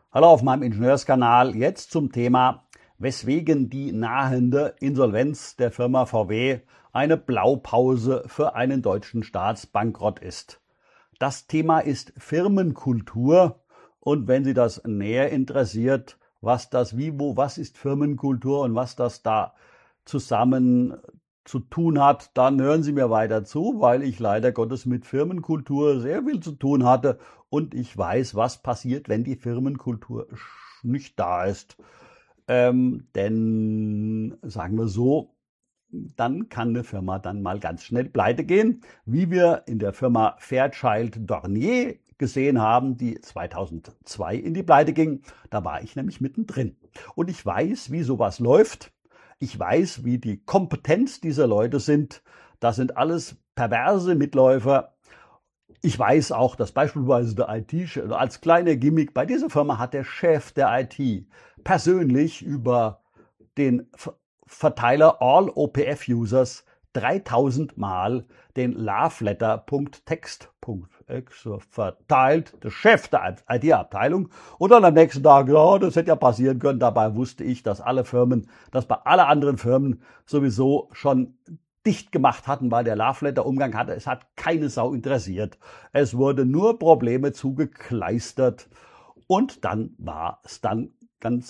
Hallo auf meinem Ingenieurskanal. Jetzt zum Thema, weswegen die nahende Insolvenz der Firma VW eine Blaupause für einen deutschen Staatsbankrott ist. Das Thema ist Firmenkultur, und wenn Sie das näher interessiert, was ist Firmenkultur und was das da zusammen zu tun hat, dann hören Sie mir weiter zu, weil ich leider Gottes mit Firmenkultur sehr viel zu tun hatte und ich weiß, was passiert, wenn die Firmenkultur nicht da ist. Denn sagen wir so, dann kann eine Firma dann mal ganz schnell pleite gehen, wie wir in der Firma Fairchild Dornier gesehen haben, die 2002 in die Pleite ging. Da war ich nämlich mittendrin. Und ich weiß, wie sowas läuft. Ich weiß, wie die Kompetenz dieser Leute sind. Das sind alles perverse Mitläufer. Ich weiß auch, dass beispielsweise der IT-Chef, als kleiner Gimmick, bei dieser Firma hat der Chef der IT persönlich über den Verteiler All OPF Users 3000 Mal den Loveletter.text verteilt, der Chef der IT-Abteilung, und dann am nächsten Tag, ja, das hätte ja passieren können. Dabei wusste ich, dass bei alle anderen Firmen sowieso schon dicht gemacht hatten, weil der Loveletter-Umgang hatte. Es hat keine Sau interessiert. Es wurde nur Probleme zugekleistert und dann war es dann dann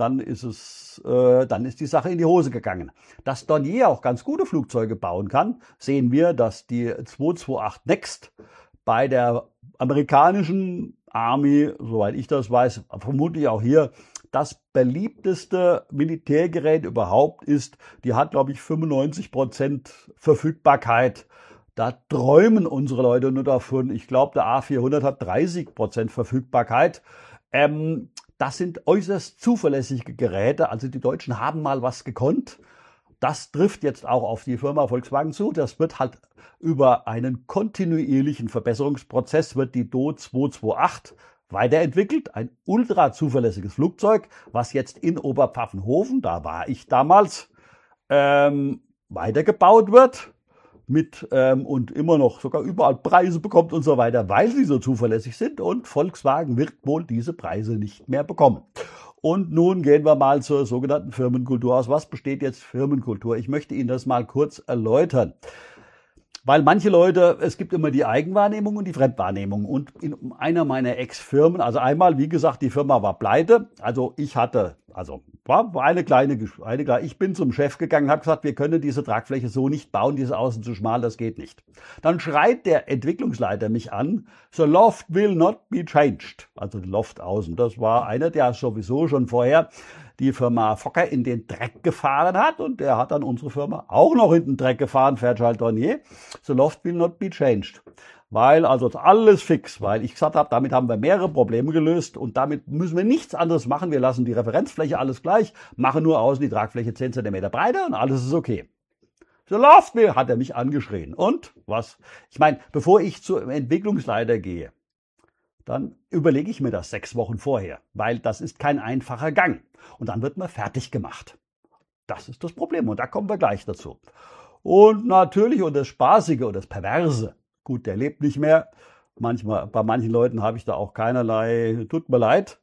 ist die Sache in die Hose gegangen. Dass Dornier auch ganz gute Flugzeuge bauen kann, sehen wir, dass die 228 Next bei der amerikanischen Army, soweit ich das weiß, vermutlich auch hier, das beliebteste Militärgerät überhaupt ist. Die hat, glaube ich, 95% Verfügbarkeit. Da träumen unsere Leute nur davon. Ich glaube, der A400 hat 30% Verfügbarkeit. Das sind äußerst zuverlässige Geräte. Also die Deutschen haben mal was gekonnt. Das trifft jetzt auch auf die Firma Volkswagen zu. Das wird halt über einen kontinuierlichen Verbesserungsprozess wird die Do 228 weiterentwickelt. Ein ultra zuverlässiges Flugzeug, was jetzt in Oberpfaffenhofen, da war ich damals, weitergebaut wird. Und immer noch sogar überall Preise bekommt und so weiter, weil sie so zuverlässig sind, und Volkswagen wird wohl diese Preise nicht mehr bekommen. Und nun gehen wir mal zur sogenannten Firmenkultur. Aus was besteht jetzt Firmenkultur? Ich möchte Ihnen das mal kurz erläutern. Weil manche Leute, es gibt immer die Eigenwahrnehmung und die Fremdwahrnehmung. Und in einer meiner Ex-Firmen, also einmal, wie gesagt, die Firma war pleite. Ich bin zum Chef gegangen, habe gesagt, wir können diese Tragfläche so nicht bauen, diese Außen zu schmal, das geht nicht. Dann schreit der Entwicklungsleiter mich an, the loft will not be changed. Also die Loft außen. Das war einer, der sowieso schon vorher die Firma Fokker in den Dreck gefahren hat, und der hat dann unsere Firma auch noch in den Dreck gefahren, Fairchild Dornier. The loft will not be changed. Weil also alles fix, weil ich gesagt habe, damit haben wir mehrere Probleme gelöst und damit müssen wir nichts anderes machen. Wir lassen die Referenzfläche alles gleich, machen nur außen die Tragfläche 10 cm breiter und alles ist okay. The loft will, hat er mich angeschrien. Und was? Ich meine, bevor ich zum Entwicklungsleiter gehe, dann überlege ich mir das 6 Wochen vorher, weil das ist kein einfacher Gang. Und dann wird man fertig gemacht. Das ist das Problem und da kommen wir gleich dazu. Und natürlich, und das Spaßige und das Perverse, gut, der lebt nicht mehr. Bei manchen Leuten habe ich da auch keinerlei, tut mir leid.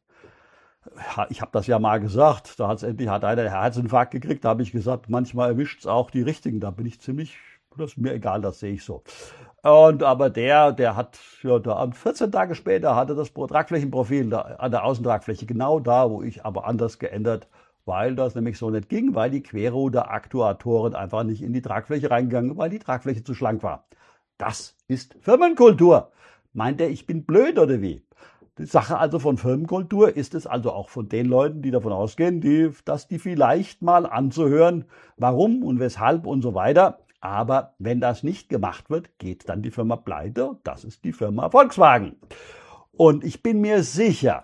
Ich habe das ja mal gesagt, hat einer den Herzinfarkt gekriegt, da habe ich gesagt, manchmal erwischt es auch die Richtigen. Da bin ich ziemlich, das ist mir egal, das sehe ich so. Aber der hat, ja, 14 Tage später hatte das Tragflächenprofil an der Außentragfläche genau da, wo ich aber anders geändert, weil das nämlich so nicht ging, weil die Querruder-Aktuatoren einfach nicht in die Tragfläche reingegangen, weil die Tragfläche zu schlank war. Das ist Firmenkultur. Meint er, ich bin blöd oder wie? Die Sache also von Firmenkultur ist es also auch von den Leuten, die davon ausgehen, dass die vielleicht mal anzuhören, warum und weshalb und so weiter. Aber wenn das nicht gemacht wird, geht dann die Firma pleite, und das ist die Firma Volkswagen. Und ich bin mir sicher,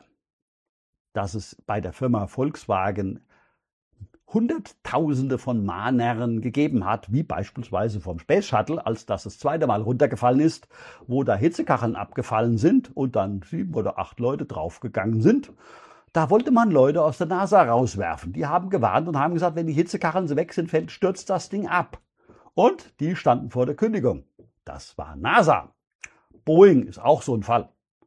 dass es bei der Firma Volkswagen Hunderttausende von Mahnern gegeben hat, wie beispielsweise vom Space Shuttle, als das zweite Mal runtergefallen ist, wo da Hitzekacheln abgefallen sind und dann 7 oder 8 Leute draufgegangen sind. Da wollte man Leute aus der NASA rauswerfen. Die haben gewarnt und haben gesagt, wenn die Hitzekacheln weg sind, stürzt das Ding ab. Und die standen vor der Kündigung. Das war NASA. Boeing ist auch so ein Fall.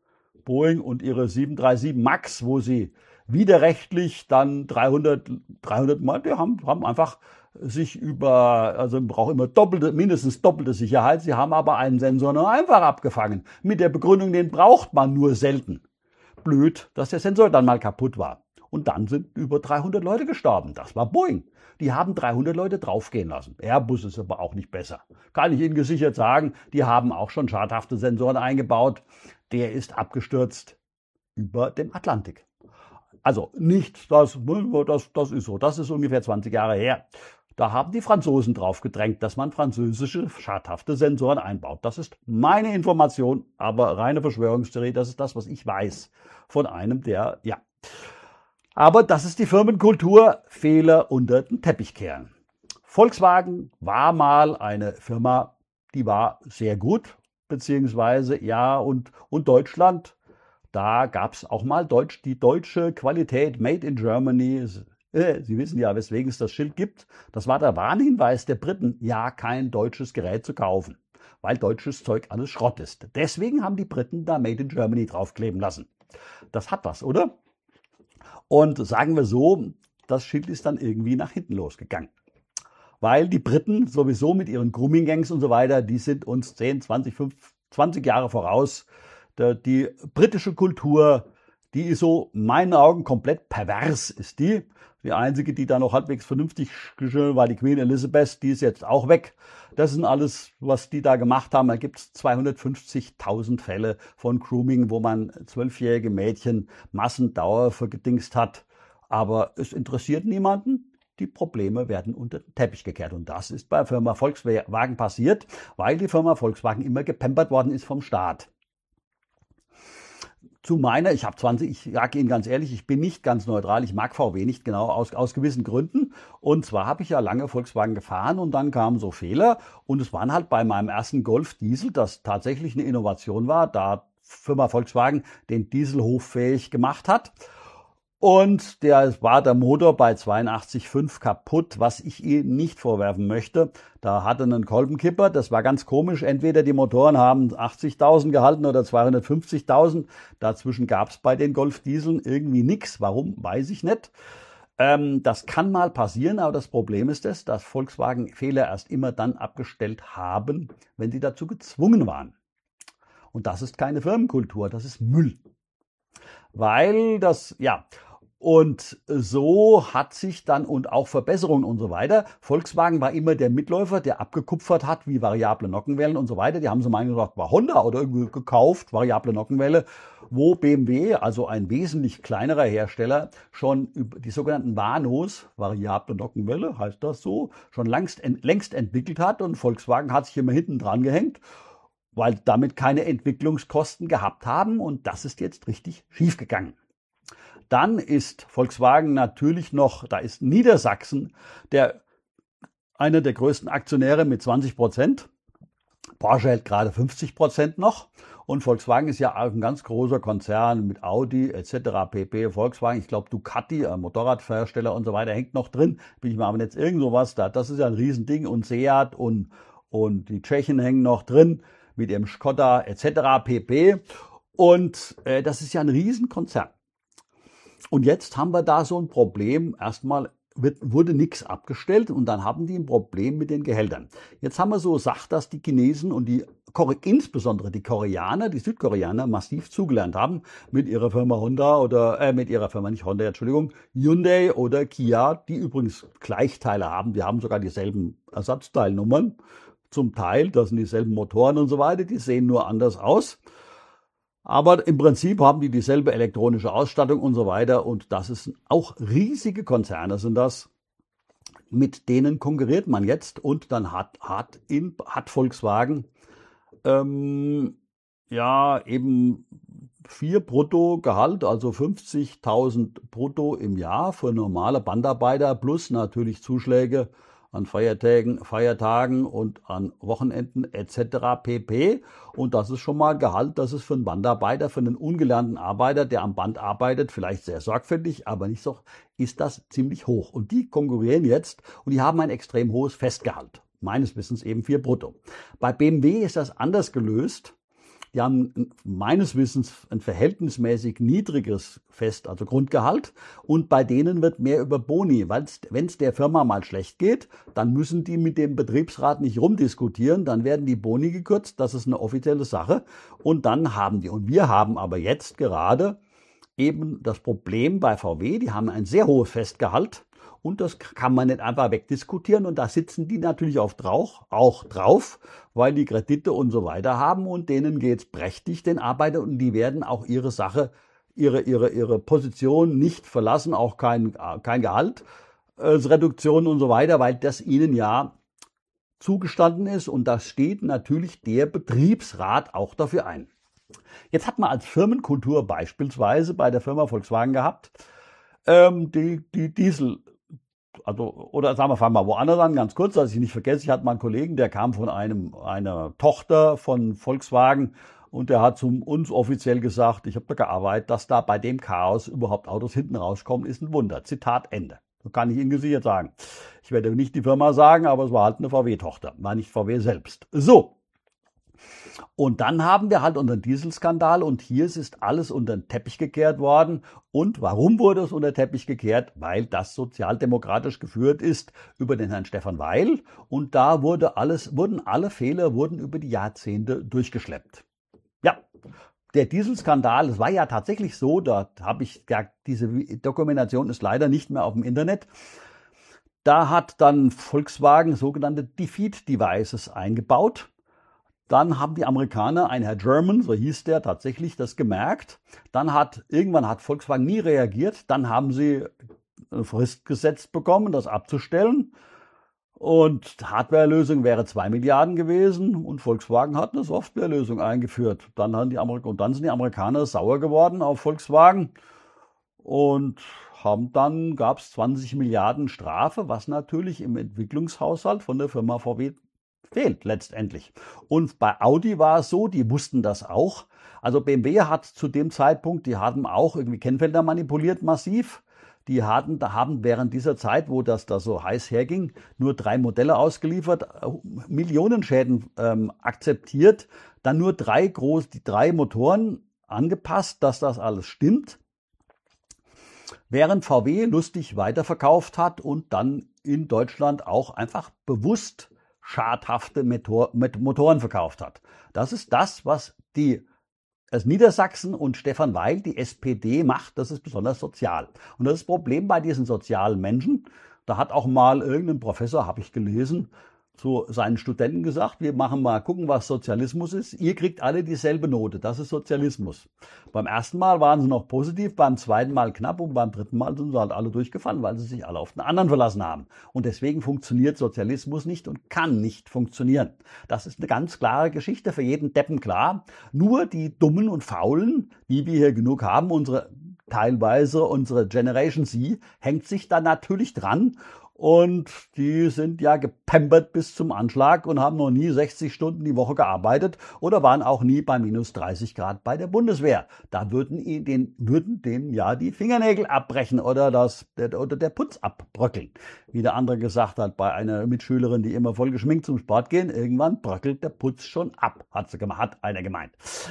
Boeing und ihre 737 MAX, wo sie widerrechtlich dann 300 Mal, die haben einfach sich also braucht immer mindestens doppelte Sicherheit. Sie haben aber einen Sensor nur einfach abgefangen. Mit der Begründung, den braucht man nur selten. Blöd, dass der Sensor dann mal kaputt war. Und dann sind über 300 Leute gestorben. Das war Boeing. Die haben 300 Leute draufgehen lassen. Airbus ist aber auch nicht besser. Kann ich Ihnen gesichert sagen, die haben auch schon schadhafte Sensoren eingebaut. Der ist abgestürzt über dem Atlantik. Also nicht, das ist so. Das ist ungefähr 20 Jahre her. Da haben die Franzosen drauf gedrängt, dass man französische schadhafte Sensoren einbaut. Das ist meine Information, aber reine Verschwörungstheorie. Das ist das, was ich weiß von einem, der, ja. Aber das ist die Firmenkultur, Fehler unter den Teppich kehren. Volkswagen war mal eine Firma, die war sehr gut, beziehungsweise, ja, und Deutschland, da gab es auch mal die deutsche Qualität, Made in Germany. Sie wissen ja, weswegen es das Schild gibt. Das war der Warnhinweis der Briten, ja, kein deutsches Gerät zu kaufen, weil deutsches Zeug alles Schrott ist. Deswegen haben die Briten da Made in Germany draufkleben lassen. Das hat was, oder? Und sagen wir so, das Schild ist dann irgendwie nach hinten losgegangen. Weil die Briten sowieso mit ihren Grooming-Gangs und so weiter, die sind uns 10, 20 Jahre voraus. Die britische Kultur, die ist so in meinen Augen komplett pervers, ist die. Die einzige, die da noch halbwegs vernünftig war, die Queen Elizabeth, die ist jetzt auch weg. Das sind alles, was die da gemacht haben. Da gibt es 250.000 Fälle von Grooming, wo man 12-jährige Mädchen Massendauer vergedingst hat. Aber es interessiert niemanden. Die Probleme werden unter den Teppich gekehrt. Und das ist bei Firma Volkswagen passiert, weil die Firma Volkswagen immer gepampert worden ist vom Staat. Ich sage Ihnen ganz ehrlich, ich bin nicht ganz neutral, ich mag VW nicht genau aus gewissen Gründen. Und zwar habe ich ja lange Volkswagen gefahren und dann kamen so Fehler. Und es waren halt bei meinem ersten Golf Diesel, das tatsächlich eine Innovation war, da Firma Volkswagen den Diesel hoffähig gemacht hat. Und war der Motor bei 82,5 kaputt, was ich ihm nicht vorwerfen möchte. Da hatte einen Kolbenkipper, das war ganz komisch. Entweder die Motoren haben 80.000 gehalten oder 250.000. Dazwischen gab es bei den Golf-Dieseln irgendwie nichts. Warum, weiß ich nicht. Das kann mal passieren, aber das Problem ist dass Volkswagen Fehler erst immer dann abgestellt haben, wenn sie dazu gezwungen waren. Und das ist keine Firmenkultur, das ist Müll. Weil das, ja, und so hat sich dann und auch Verbesserungen und so weiter. Volkswagen war immer der Mitläufer, der abgekupfert hat, wie variable Nockenwellen und so weiter. Die haben sie meinen gesagt, war Honda oder irgendwie gekauft, variable Nockenwelle, wo BMW, also ein wesentlich kleinerer Hersteller, schon über die sogenannten Vanos, variable Nockenwelle, heißt das so, schon längst entwickelt hat und Volkswagen hat sich immer hinten dran gehängt, weil damit keine Entwicklungskosten gehabt haben und das ist jetzt richtig schiefgegangen. Dann ist Volkswagen natürlich noch, da ist Niedersachsen einer der größten Aktionäre mit 20%. Porsche hält gerade 50% noch und Volkswagen ist ja auch ein ganz großer Konzern mit Audi etc. pp. Volkswagen, ich glaube Ducati, Motorradhersteller und so weiter hängt noch drin. Bin ich mal aber jetzt irgend sowas da. Das ist ja ein Riesending und Seat und die Tschechen hängen noch drin mit ihrem Skoda etc. pp. Und das ist ja ein Riesenkonzern. Und jetzt haben wir da so ein Problem. Erstmal wurde nichts abgestellt und dann haben die ein Problem mit den Gehältern. Jetzt haben wir so gesagt, dass die Chinesen und insbesondere die Koreaner, die Südkoreaner massiv zugelernt haben mit ihrer Firma Hyundai oder Kia, die übrigens Gleichteile haben. Die haben sogar dieselben Ersatzteilnummern. Zum Teil, das sind dieselben Motoren und so weiter, die sehen nur anders aus. Aber im Prinzip haben die dieselbe elektronische Ausstattung und so weiter. Und das ist auch riesige Konzerne sind das. Mit denen konkurriert man jetzt. Und dann hat Volkswagen eben 4 Bruttogehalt, also 50.000 brutto im Jahr für normale Bandarbeiter plus natürlich Zuschläge an Feiertagen und an Wochenenden etc. pp. Und das ist schon mal Gehalt, das ist für einen Bandarbeiter, für einen ungelernten Arbeiter, der am Band arbeitet, vielleicht sehr sorgfältig, aber nicht so, ist das ziemlich hoch. Und die konkurrieren jetzt und die haben ein extrem hohes Festgehalt. Meines Wissens eben 4 brutto. Bei BMW ist das anders gelöst. die haben meines Wissens ein verhältnismäßig niedriges also Grundgehalt, und bei denen wird mehr über Boni, weil wenn es der Firma mal schlecht geht, dann müssen die mit dem Betriebsrat nicht rumdiskutieren, dann werden die Boni gekürzt, das ist eine offizielle Sache, und dann haben die, und wir haben aber jetzt gerade eben das Problem bei VW, die haben ein sehr hohes Festgehalt und das kann man nicht einfach wegdiskutieren und da sitzen die natürlich auch drauf, weil die Kredite und so weiter haben und denen geht's prächtig, den Arbeitern, und die werden auch ihre Sache, ihre Position nicht verlassen, auch kein Gehalt, Reduktion und so weiter, weil das ihnen ja zugestanden ist und da steht natürlich der Betriebsrat auch dafür ein. Jetzt hat man als Firmenkultur beispielsweise bei der Firma Volkswagen gehabt, die Diesel, also, oder sagen wir, fangen wir woanders an, ganz kurz, dass ich nicht vergesse, ich hatte mal einen Kollegen, der kam von einer Tochter von Volkswagen und der hat zu uns offiziell gesagt, ich habe da gearbeitet, dass da bei dem Chaos überhaupt Autos hinten rauskommen, ist ein Wunder. Zitat Ende. So kann ich Ihnen gesichert sagen. Ich werde nicht die Firma sagen, aber es war halt eine VW-Tochter, war nicht VW selbst. So. Und dann haben wir halt unseren Dieselskandal und hier ist alles unter den Teppich gekehrt worden. Und warum wurde es unter den Teppich gekehrt? Weil das sozialdemokratisch geführt ist über den Herrn Stefan Weil und da wurden alle Fehler über die Jahrzehnte durchgeschleppt. Ja, der Dieselskandal, es war ja tatsächlich so, diese Dokumentation ist leider nicht mehr auf dem Internet. Da hat dann Volkswagen sogenannte Defeat Devices eingebaut. Dann haben die Amerikaner, ein Herr German, so hieß der, tatsächlich das gemerkt. Irgendwann hat Volkswagen nie reagiert. Dann haben sie eine Frist gesetzt bekommen, das abzustellen. Und Hardwarelösung wäre 2 Milliarden gewesen und Volkswagen hat eine Softwarelösung eingeführt. Dann sind die Amerikaner sauer geworden auf Volkswagen und gab es 20 Milliarden Strafe, was natürlich im Entwicklungshaushalt von der Firma VW fehlt letztendlich. Und bei Audi war es so, die wussten das auch. Also BMW hat zu dem Zeitpunkt, die haben auch irgendwie Kennfelder manipuliert massiv. Die haben während dieser Zeit, wo das da so heiß herging, nur 3 Modelle ausgeliefert, Millionenschäden akzeptiert, dann nur die 3 Motoren angepasst, dass das alles stimmt. Während VW lustig weiterverkauft hat und dann in Deutschland auch einfach bewusst schadhafte Motoren verkauft hat. Das ist das, was Niedersachsen und Stefan Weil, die SPD, macht. Das ist besonders sozial. Und das ist das Problem bei diesen sozialen Menschen. Da hat auch mal irgendein Professor, habe ich gelesen, zu seinen Studenten gesagt, wir gucken, was Sozialismus ist. Ihr kriegt alle dieselbe Note. Das ist Sozialismus. Beim ersten Mal waren sie noch positiv, beim zweiten Mal knapp und beim dritten Mal sind sie halt alle durchgefallen, weil sie sich alle auf den anderen verlassen haben. Und deswegen funktioniert Sozialismus nicht und kann nicht funktionieren. Das ist eine ganz klare Geschichte, für jeden Deppen klar. Nur die Dummen und Faulen, die wir hier genug haben, teilweise unsere Generation Z, hängt sich da natürlich dran. Und die sind ja gepampert bis zum Anschlag und haben noch nie 60 Stunden die Woche gearbeitet oder waren auch nie bei minus 30 Grad bei der Bundeswehr. Da würden denen ja die Fingernägel abbrechen oder der Putz abbröckeln. Wie der andere gesagt hat, bei einer Mitschülerin, die immer voll geschminkt zum Sport gehen, irgendwann bröckelt der Putz schon ab, hat einer gemeint.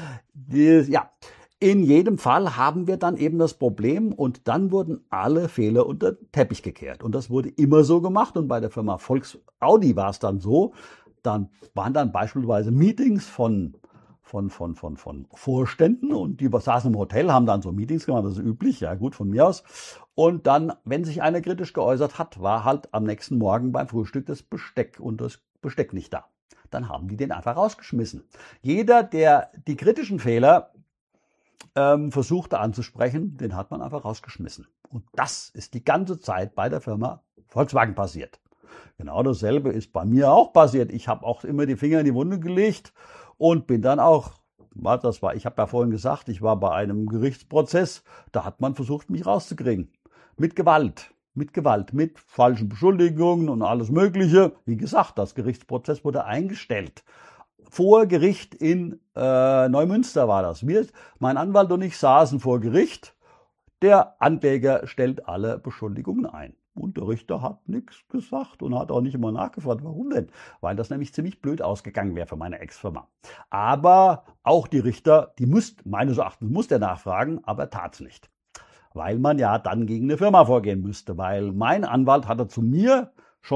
In jedem Fall haben wir dann eben das Problem und dann wurden alle Fehler unter den Teppich gekehrt. Und das wurde immer so gemacht und bei der Firma Audi war es dann so, dann waren dann beispielsweise Meetings von Vorständen und die saßen im Hotel, haben dann so Meetings gemacht, das ist üblich, ja gut, von mir aus. Und dann, wenn sich einer kritisch geäußert hat, war halt am nächsten Morgen beim Frühstück das Besteck nicht da. Dann haben die den einfach rausgeschmissen. Jeder, der die kritischen Fehler versuchte anzusprechen, den hat man einfach rausgeschmissen. Und das ist die ganze Zeit bei der Firma Volkswagen passiert. Genau dasselbe ist bei mir auch passiert. Ich habe auch immer die Finger in die Wunde gelegt und bin dann auch, ich habe ja vorhin gesagt, ich war bei einem Gerichtsprozess, da hat man versucht, mich rauszukriegen. Mit Gewalt, mit falschen Beschuldigungen und alles Mögliche. Wie gesagt, das Gerichtsprozess wurde eingestellt. Vor Gericht in Neumünster war das. Mein Anwalt und ich saßen vor Gericht. Der Ankläger stellt alle Beschuldigungen ein. Und der Richter hat nichts gesagt und hat auch nicht immer nachgefragt, warum denn? Weil das nämlich ziemlich blöd ausgegangen wäre für meine Ex-Firma. Aber auch die Richter, meines Erachtens muss der nachfragen, aber tat's nicht. Weil man ja dann gegen eine Firma vorgehen müsste. Weil mein Anwalt hatte zu mir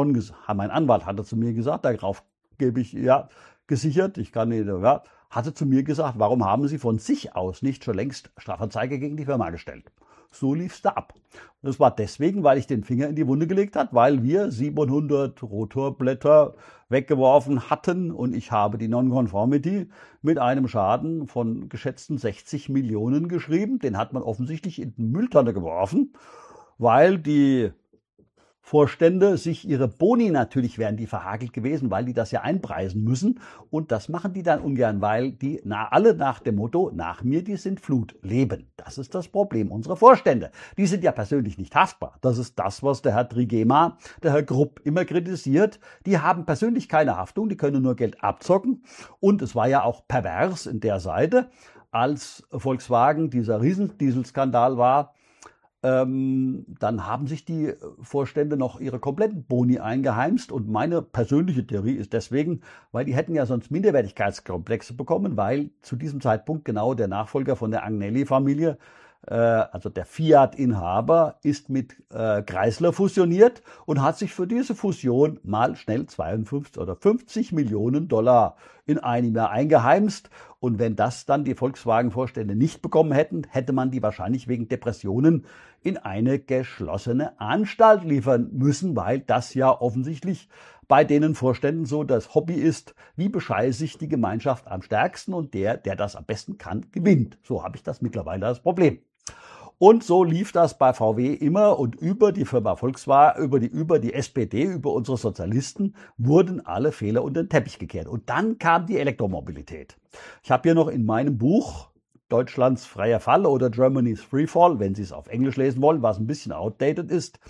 gesagt, darauf gebe ich ja gesichert, ich kann nicht, ja, hatte zu mir gesagt, warum haben Sie von sich aus nicht schon längst Strafanzeige gegen die Firma gestellt? So lief's da ab. Das war deswegen, weil ich den Finger in die Wunde gelegt habe, weil wir 700 Rotorblätter weggeworfen hatten und ich habe die Non-Conformity mit einem Schaden von geschätzten 60 Millionen geschrieben. Den hat man offensichtlich in die Mülltonne geworfen, weil die Vorstände sich ihre Boni, natürlich wären die verhagelt gewesen, weil die das ja einpreisen müssen. Und das machen die dann ungern, weil die alle nach dem Motto, nach mir die Sintflut leben. Das ist das Problem unserer Vorstände. Die sind ja persönlich nicht haftbar. Das ist das, was der Herr Trigema, der Herr Grupp immer kritisiert. Die haben persönlich keine Haftung, die können nur Geld abzocken. Und es war ja auch pervers in der Seite, als Volkswagen dieser Riesendieselskandal war. Dann haben sich die Vorstände noch ihre kompletten Boni eingeheimst und meine persönliche Theorie ist deswegen, weil die hätten ja sonst Minderwertigkeitskomplexe bekommen, weil zu diesem Zeitpunkt genau der Nachfolger von der Agnelli-Familie, also der Fiat-Inhaber, ist mit Chrysler fusioniert und hat sich für diese Fusion mal schnell 52 oder 50 Millionen Dollar in einem Jahr eingeheimst. Und wenn das dann die Volkswagen-Vorstände nicht bekommen hätten, hätte man die wahrscheinlich wegen Depressionen in eine geschlossene Anstalt liefern müssen, weil das ja offensichtlich bei denen Vorständen so das Hobby ist, wie bescheiße ich die Gemeinschaft am stärksten und der das am besten kann, gewinnt. So habe ich das mittlerweile das Problem. Und so lief das bei VW immer und über die Firma Volkswagen, über die SPD, über unsere Sozialisten wurden alle Fehler unter den Teppich gekehrt. Und dann kam die Elektromobilität. Ich habe hier noch in meinem Buch Deutschlands freier Fall oder Germany's Freefall, wenn Sie es auf Englisch lesen wollen, was ein bisschen outdated ist.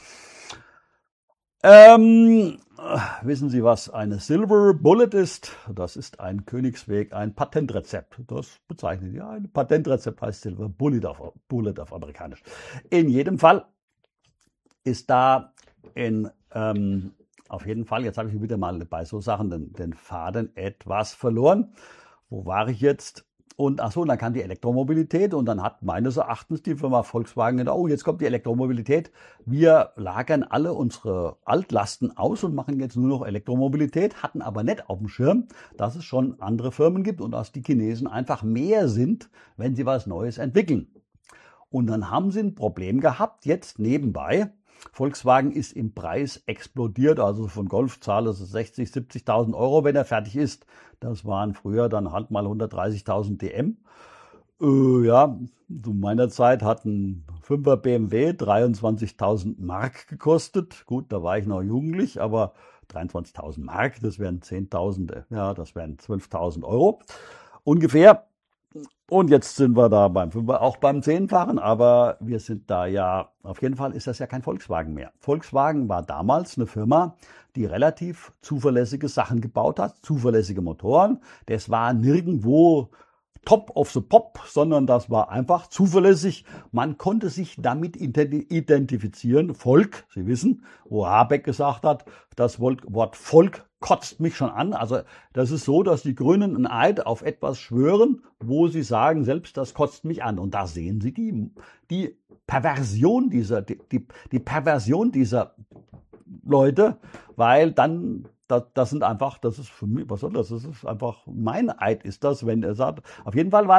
Wissen Sie, was eine Silver Bullet ist? Das ist ein Königsweg, ein Patentrezept. Das bezeichnet ja ein Patentrezept, heißt Silver Bullet auf Amerikanisch. In jedem Fall ist da auf jeden Fall, jetzt habe ich wieder mal bei so Sachen den Faden etwas verloren. Wo war ich jetzt? Und dann kam die Elektromobilität und dann hat meines Erachtens die Firma Volkswagen gedacht, oh, jetzt kommt die Elektromobilität. Wir lagern alle unsere Altlasten aus und machen jetzt nur noch Elektromobilität, hatten aber nicht auf dem Schirm, dass es schon andere Firmen gibt und dass die Chinesen einfach mehr sind, wenn sie was Neues entwickeln. Und dann haben sie ein Problem gehabt, jetzt nebenbei. Volkswagen ist im Preis explodiert, also von Golf zahlen sie 60.000, 70.000 Euro, wenn er fertig ist. Das waren früher dann halt mal 130.000 DM. Ja, zu meiner Zeit hat ein 5er BMW 23.000 Mark gekostet. Gut, da war ich noch jugendlich, aber 23.000 Mark, das wären 10.000, ja, das wären 12.000 Euro ungefähr. Und jetzt sind wir da beim 5er, auch beim 10-fachen, aber wir sind da ja, auf jeden Fall ist das ja kein Volkswagen mehr. Volkswagen war damals eine Firma, die relativ zuverlässige Sachen gebaut hat, zuverlässige Motoren. Das war nirgendwo top of the pop, sondern das war einfach zuverlässig. Man konnte sich damit identifizieren. Volk, Sie wissen, wo Habeck gesagt hat, das Wort Volk kotzt mich schon an. Also das ist so, dass die Grünen einen Eid auf etwas schwören, wo sie sagen, selbst das kotzt mich an. Und da sehen Sie die Perversion die Perversion dieser Leute, weil dann das ist für mich, was soll das? Das ist einfach mein Eid, ist das, wenn er sagt. Auf jeden Fall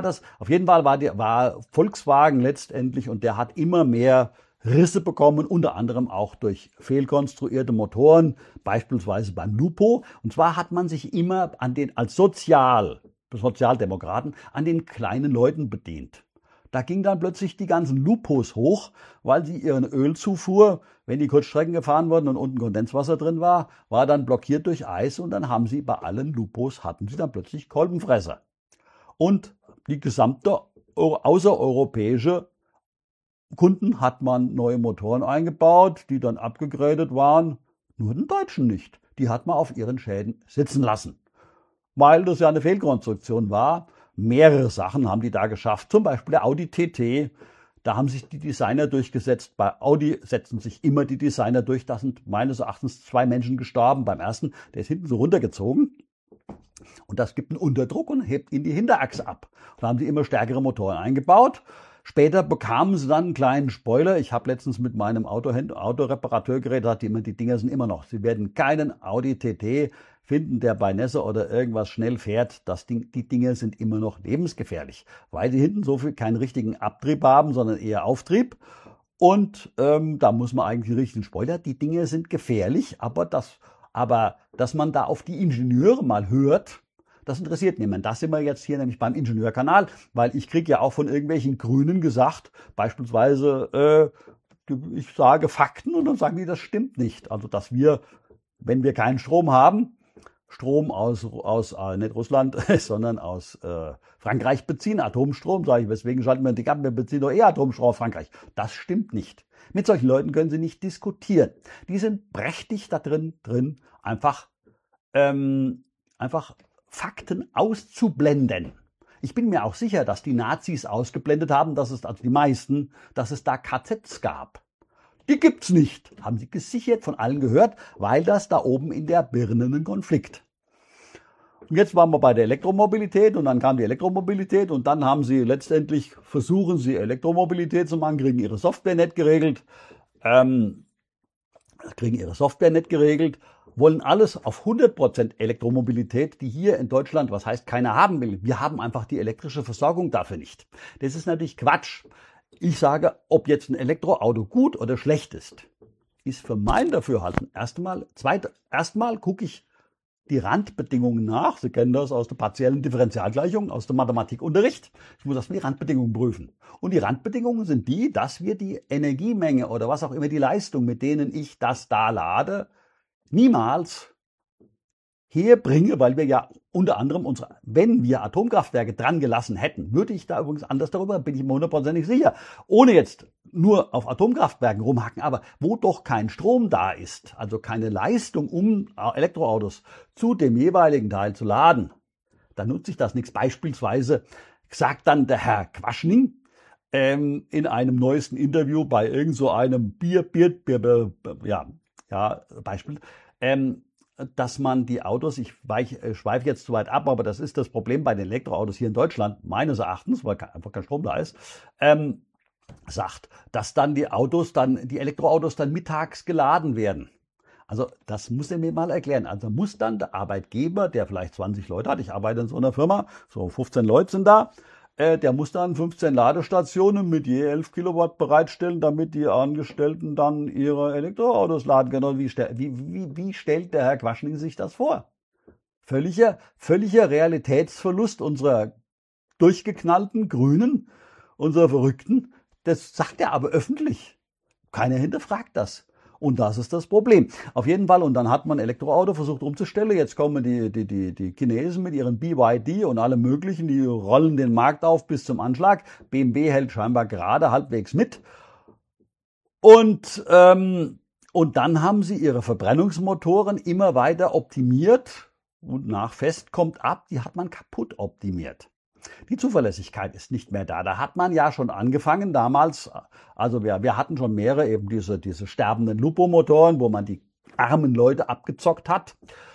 war Volkswagen letztendlich und der hat immer mehr Risse bekommen, unter anderem auch durch fehlkonstruierte Motoren, beispielsweise beim Lupo. Und zwar hat man sich immer als Sozialdemokraten an den kleinen Leuten bedient. Da ging dann plötzlich die ganzen Lupos hoch, weil sie ihren Ölzufuhr, wenn die Kurzstrecken gefahren wurden und unten Kondenswasser drin war dann blockiert durch Eis und dann haben sie bei allen Lupos hatten sie dann plötzlich Kolbenfresser. Und die gesamte außereuropäische Kunden hat man neue Motoren eingebaut, die dann abgegradet waren, nur den Deutschen nicht. Die hat man auf ihren Schäden sitzen lassen, weil das ja eine Fehlkonstruktion war. Mehrere Sachen haben die da geschafft, zum Beispiel der Audi TT, Da haben sich die Designer durchgesetzt. Bei Audi setzen sich immer die Designer durch. Da sind meines Erachtens 2 Menschen gestorben. Beim ersten, der ist hinten so runtergezogen. Und das gibt einen Unterdruck und hebt ihn die Hinterachse ab. Und da haben sie immer stärkere Motoren eingebaut. Später bekamen sie dann einen kleinen Spoiler. Ich habe letztens mit meinem Autoreparateur geredet, sagte immer, die Dinger sind immer noch. Sie werden keinen Audi TT finden, der bei Nässe oder irgendwas schnell fährt. Die Dinger sind immer noch lebensgefährlich, weil sie hinten so viel keinen richtigen Abtrieb haben, sondern eher Auftrieb. Und da muss man eigentlich den richtigen Spoiler. Die Dinger sind gefährlich, aber dass man da auf die Ingenieure mal hört, das interessiert niemand. Da sind wir jetzt hier nämlich beim Ingenieurkanal, weil ich kriege ja auch von irgendwelchen Grünen gesagt, beispielsweise, ich sage Fakten und dann sagen die, das stimmt nicht. Also, dass wir, wenn wir keinen Strom haben, Strom aus nicht Russland, sondern aus Frankreich beziehen, Atomstrom, sage ich, weswegen schalten wir nicht ab, wir beziehen doch eher Atomstrom aus Frankreich. Das stimmt nicht. Mit solchen Leuten können Sie nicht diskutieren. Die sind prächtig da drin einfach Fakten auszublenden. Ich bin mir auch sicher, dass die Nazis ausgeblendet haben, also die meisten, dass es da KZs gab. Die gibt's nicht, haben sie gesichert, von allen gehört, weil das da oben in der Birne ein Konflikt. Und jetzt waren wir bei der Elektromobilität und dann kam die Elektromobilität und dann haben sie letztendlich versuchen sie Elektromobilität zu machen, kriegen ihre Software nicht geregelt, wollen alles auf 100% Elektromobilität, die hier in Deutschland, was heißt keiner haben will. Wir haben einfach die elektrische Versorgung dafür nicht. Das ist natürlich Quatsch. Ich sage, ob jetzt ein Elektroauto gut oder schlecht ist für mein Dafürhalten erstmal gucke ich die Randbedingungen nach. Sie kennen das aus der partiellen Differentialgleichung, aus dem Mathematikunterricht. Ich muss erstmal die Randbedingungen prüfen. Und die Randbedingungen sind die, dass wir die Energiemenge oder was auch immer die Leistung, mit denen ich das da lade, niemals herbringe, weil wir ja unter anderem wenn wir Atomkraftwerke dran gelassen hätten, würde ich da übrigens anders darüber, bin ich mir 100% sicher, ohne jetzt nur auf Atomkraftwerken rumhacken, aber wo doch kein Strom da ist, also keine Leistung, um Elektroautos zu dem jeweiligen Teil zu laden, dann nutze ich das nichts. Beispielsweise sagt dann der Herr Quaschning in einem neuesten Interview bei irgend so einem Beispiel, dass man die Autos, ich schweife jetzt zu weit ab, aber das ist das Problem bei den Elektroautos hier in Deutschland, meines Erachtens, weil einfach kein Strom da ist, sagt, dass dann die Elektroautos dann mittags geladen werden. Also das muss er mir mal erklären. Also muss dann der Arbeitgeber, der vielleicht 20 Leute hat, ich arbeite in so einer Firma, so 15 Leute sind da, der muss dann 15 Ladestationen mit je 11 Kilowatt bereitstellen, damit die Angestellten dann ihre Elektroautos laden können. Wie stellt der Herr Quaschning sich das vor? Völliger Realitätsverlust unserer durchgeknallten Grünen, unserer Verrückten. Das sagt er aber öffentlich. Keiner hinterfragt das. Und das ist das Problem. Auf jeden Fall, und dann hat man ein Elektroauto versucht umzustellen. Jetzt kommen die Chinesen mit ihren BYD und allem Möglichen, die rollen den Markt auf bis zum Anschlag. BMW hält scheinbar gerade halbwegs mit. Und dann haben sie ihre Verbrennungsmotoren immer weiter optimiert. Und nach Fest kommt ab, die hat man kaputt optimiert. Die Zuverlässigkeit ist nicht mehr da. Da hat man ja schon angefangen damals, also wir hatten schon mehrere eben diese sterbenden Lupo-Motoren, wo man die armen Leute abgezockt hat.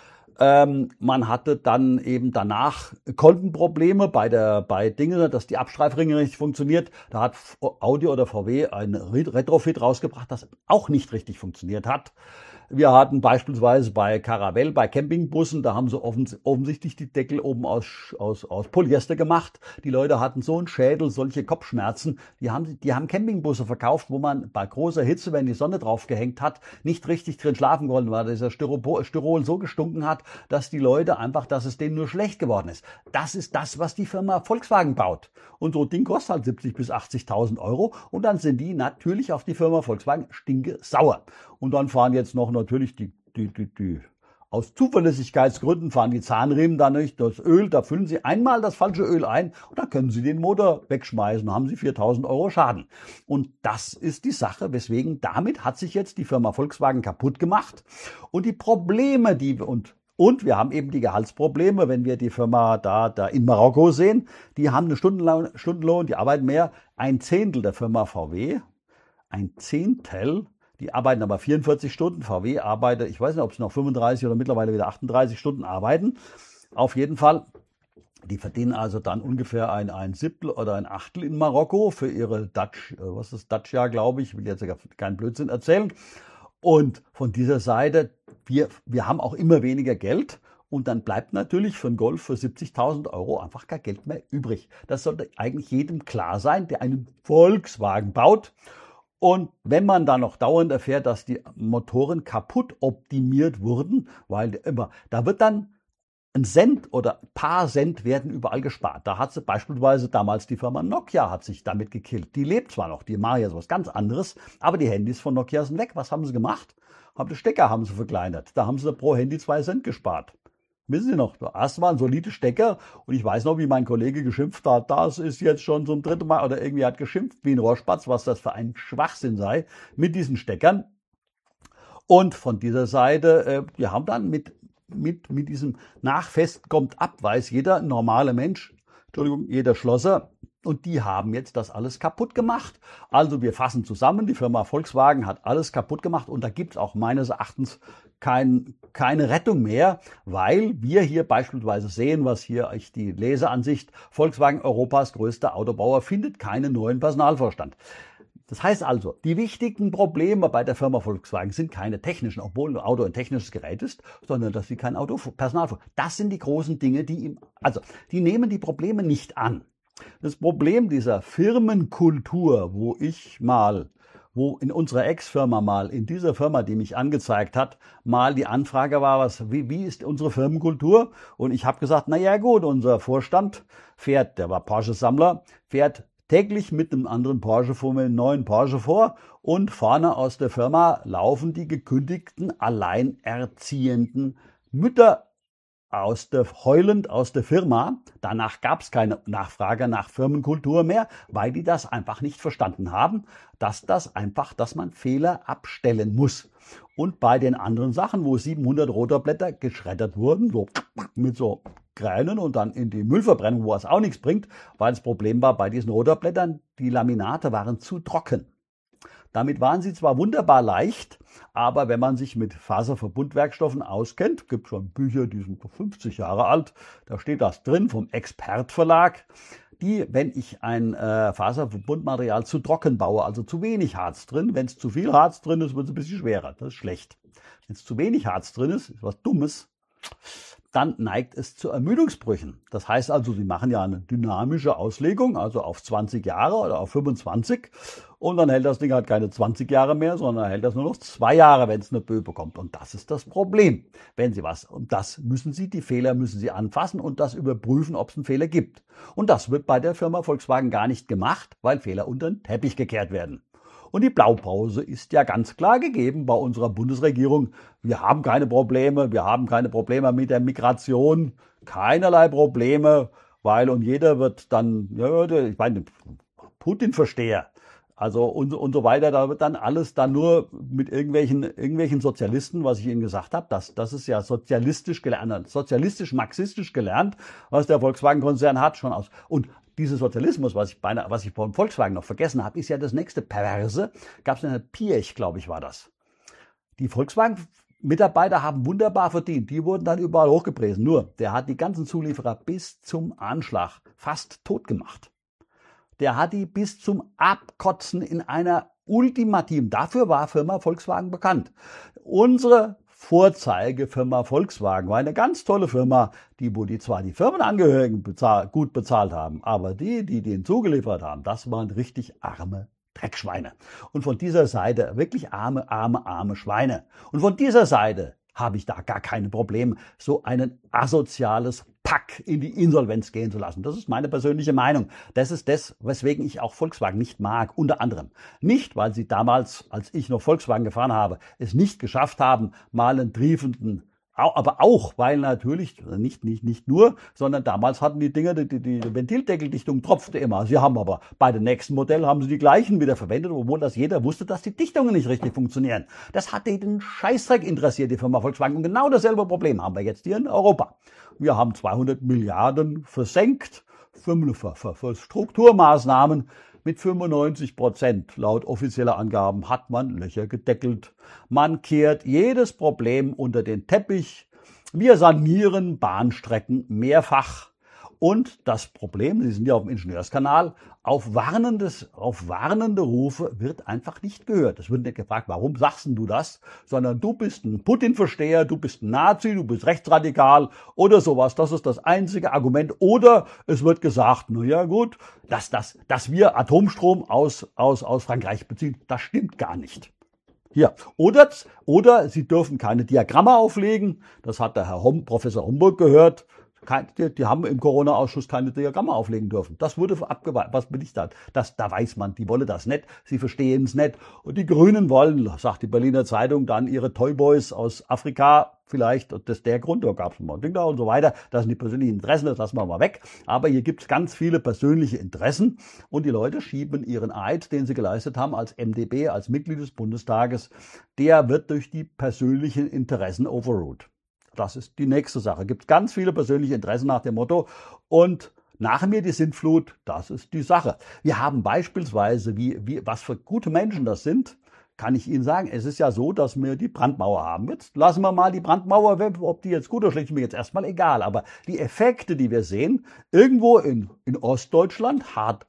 Man hatte dann eben danach Kolbenprobleme bei Dingen, dass die Abstreifringe nicht funktioniert. Da hat Audi oder VW ein Retrofit rausgebracht, das auch nicht richtig funktioniert hat. Wir hatten beispielsweise bei Caravelle, bei Campingbussen, da haben sie offensichtlich die Deckel oben aus Polyester gemacht. Die Leute hatten so einen Schädel, solche Kopfschmerzen. Die haben Campingbusse verkauft, wo man bei großer Hitze, wenn die Sonne drauf gehängt hat, nicht richtig drin schlafen konnte, weil dieser Styrol so gestunken hat, dass die Leute einfach, dass es denen nur schlecht geworden ist. Das ist das, was die Firma Volkswagen baut. Und so ein Ding kostet halt 70.000 bis 80.000 Euro. Und dann sind die natürlich auf die Firma Volkswagen stinke sauer. Und dann fahren jetzt noch natürlich aus Zuverlässigkeitsgründen fahren die Zahnriemen da nicht, das Öl, da füllen sie einmal das falsche Öl ein und dann können sie den Motor wegschmeißen, haben sie 4.000 Euro Schaden. Und das ist die Sache, weswegen damit hat sich jetzt die Firma Volkswagen kaputt gemacht. Und die Probleme, und Und wir haben eben die Gehaltsprobleme, wenn wir die Firma da in Marokko sehen. Die haben eine Stundenlohn, die arbeiten mehr. Ein Zehntel der Firma VW, ein Zehntel, die arbeiten aber 44 Stunden. VW arbeitet, ich weiß nicht, ob sie noch 35 oder mittlerweile wieder 38 Stunden arbeiten. Auf jeden Fall, die verdienen also dann ungefähr ein Siebtel oder ein Achtel in Marokko für ihre Dacia, glaube ich. Ich will jetzt keinen Blödsinn erzählen. Und von dieser Seite, wir haben auch immer weniger Geld und dann bleibt natürlich für einen Golf für 70.000 Euro einfach kein Geld mehr übrig. Das sollte eigentlich jedem klar sein, der einen Volkswagen baut. Und wenn man dann noch dauernd erfährt, dass die Motoren kaputt optimiert wurden, weil da wird dann ein Cent oder ein paar Cent werden überall gespart. Da hat sie beispielsweise damals die Firma Nokia hat sich damit gekillt. Die lebt zwar noch, die machen ja sowas ganz anderes, aber die Handys von Nokia sind weg. Was haben sie gemacht? Die Stecker haben sie verkleinert. Da haben sie pro Handy 2 Cent gespart. Wissen Sie noch, erst war ein solider Stecker und ich weiß noch, wie mein Kollege geschimpft hat, das ist jetzt schon zum 3. Mal oder irgendwie hat geschimpft wie ein Rohrspatz, was das für ein Schwachsinn sei mit diesen Steckern. Und von dieser Seite, wir haben dann mit diesem Nachfest kommt ab, weiß jeder normale Mensch, Entschuldigung, jeder Schlosser. Und die haben jetzt das alles kaputt gemacht. Also wir fassen zusammen, die Firma Volkswagen hat alles kaputt gemacht und da gibt es auch meines Erachtens keine Rettung mehr, weil wir hier beispielsweise sehen, was hier ich die Leseansicht, Volkswagen Europas größter Autobauer findet keinen neuen Personalvorstand. Das heißt also, die wichtigen Probleme bei der Firma Volkswagen sind keine technischen, obwohl ein Auto ein technisches Gerät ist, sondern dass sie kein Personal. Das sind die großen Dinge, die nehmen die Probleme nicht an. Das Problem dieser Firmenkultur, wo in unserer Ex-Firma mal, in dieser Firma, die mich angezeigt hat, mal die Anfrage war, wie ist unsere Firmenkultur? Und ich habe gesagt, na ja gut, unser Vorstand der war Porsche-Sammler, fährt täglich mit einem anderen Porsche vor, einem neuen Porsche vor und vorne aus der Firma laufen die gekündigten, alleinerziehenden Mütter heulend aus der Firma. Danach gab es keine Nachfrage nach Firmenkultur mehr, weil die das einfach nicht verstanden haben, dass man Fehler abstellen muss. Und bei den anderen Sachen, wo 700 Rotorblätter geschreddert wurden, so mit so Kränen und dann in die Müllverbrennung, wo es auch nichts bringt, weil das Problem war bei diesen Rotorblättern, die Laminate waren zu trocken. Damit waren sie zwar wunderbar leicht, aber wenn man sich mit Faserverbundwerkstoffen auskennt, gibt schon Bücher, die sind 50 Jahre alt, da steht das drin vom Expert Verlag, wenn ich ein Faserverbundmaterial zu trocken baue, also zu wenig Harz drin, wenn es zu viel Harz drin ist, wird es ein bisschen schwerer, das ist schlecht. Wenn es zu wenig Harz drin ist was Dummes, dann neigt es zu Ermüdungsbrüchen. Das heißt also, Sie machen ja eine dynamische Auslegung, also auf 20 Jahre oder auf 25 und dann hält das Ding halt keine 20 Jahre mehr, sondern hält das nur noch 2 Jahre, wenn es eine Böe bekommt. Und das ist das Problem, und die Fehler müssen Sie anfassen und das überprüfen, ob es einen Fehler gibt. Und das wird bei der Firma Volkswagen gar nicht gemacht, weil Fehler unter den Teppich gekehrt werden. Und die Blaupause ist ja ganz klar gegeben bei unserer Bundesregierung. Wir haben keine Probleme mit der Migration, keinerlei Probleme, und jeder wird dann, ich meine, Putin-Versteher, also und so weiter, da wird dann alles dann nur mit irgendwelchen Sozialisten, was ich Ihnen gesagt habe, das ist ja sozialistisch-marxistisch gelernt, was der Volkswagen-Konzern hat schon aus. Und dieser Sozialismus, was ich von Volkswagen noch vergessen habe, ist ja das nächste Perverse. Gab es eine Piech, glaube ich, war das. Die Volkswagen-Mitarbeiter haben wunderbar verdient. Die wurden dann überall hochgepriesen. Nur, der hat die ganzen Zulieferer bis zum Anschlag fast tot gemacht. Der hat die bis zum Abkotzen in einer ultimativen, dafür war Firma Volkswagen bekannt. Unsere Vorzeigefirma Volkswagen war eine ganz tolle Firma, wo die zwar die Firmenangehörigen gut bezahlt haben, aber die denen zugeliefert haben, das waren richtig arme Dreckschweine. Und von dieser Seite wirklich arme Schweine. Und von dieser Seite habe ich da gar keine Probleme, so ein asoziales Pack in die Insolvenz gehen zu lassen. Das ist meine persönliche Meinung. Das ist das, weswegen ich auch Volkswagen nicht mag, unter anderem. Nicht, weil sie damals, als ich noch Volkswagen gefahren habe, es nicht geschafft haben, mal einen triefenden Aber auch, weil natürlich, nicht nur, sondern damals hatten die Dinger, die Ventildeckeldichtung tropfte immer. Sie haben aber bei den nächsten Modellen haben sie die gleichen wieder verwendet, obwohl das jeder wusste, dass die Dichtungen nicht richtig funktionieren. Das hat den Scheißdreck interessiert, die Firma Volkswagen. Und genau dasselbe Problem haben wir jetzt hier in Europa. Wir haben 200 Milliarden versenkt für Strukturmaßnahmen. Mit 95% laut offizieller Angaben hat man Löcher gedeckelt. Man kehrt jedes Problem unter den Teppich. Wir sanieren Bahnstrecken mehrfach. Und das Problem, Sie sind ja auf dem Ingenieurskanal, auf warnende Rufe wird einfach nicht gehört. Es wird nicht gefragt, warum sagst du das, sondern du bist ein Putin-Versteher, du bist ein Nazi, du bist rechtsradikal oder sowas. Das ist das einzige Argument. Oder es wird gesagt, na ja gut, dass wir Atomstrom aus Frankreich beziehen, das stimmt gar nicht. Hier. Oder Sie dürfen keine Diagramme auflegen. Das hat der Herr Professor Homburg gehört. Die haben im Corona-Ausschuss keine Diagramme auflegen dürfen. Das wurde abgeweist. Was bin ich da? Da weiß man, die wollen das nicht. Sie verstehen es nicht. Und die Grünen wollen, sagt die Berliner Zeitung, dann ihre Toyboys aus Afrika vielleicht. Und das ist der Grund. Da gab es mal ein Ding da und so weiter. Das sind die persönlichen Interessen. Das lassen wir mal weg. Aber hier gibt es ganz viele persönliche Interessen. Und die Leute schieben ihren Eid, den sie geleistet haben als MdB, als Mitglied des Bundestages, der wird durch die persönlichen Interessen overruled. Das ist die nächste Sache. Es gibt ganz viele persönliche Interessen nach dem Motto und nach mir die Sintflut, das ist die Sache. Wir haben beispielsweise, was für gute Menschen das sind, kann ich Ihnen sagen, es ist ja so, dass wir die Brandmauer haben. Jetzt lassen wir mal die Brandmauer, ob die jetzt gut oder schlecht ist, mir jetzt erstmal egal. Aber die Effekte, die wir sehen, irgendwo in Ostdeutschland hat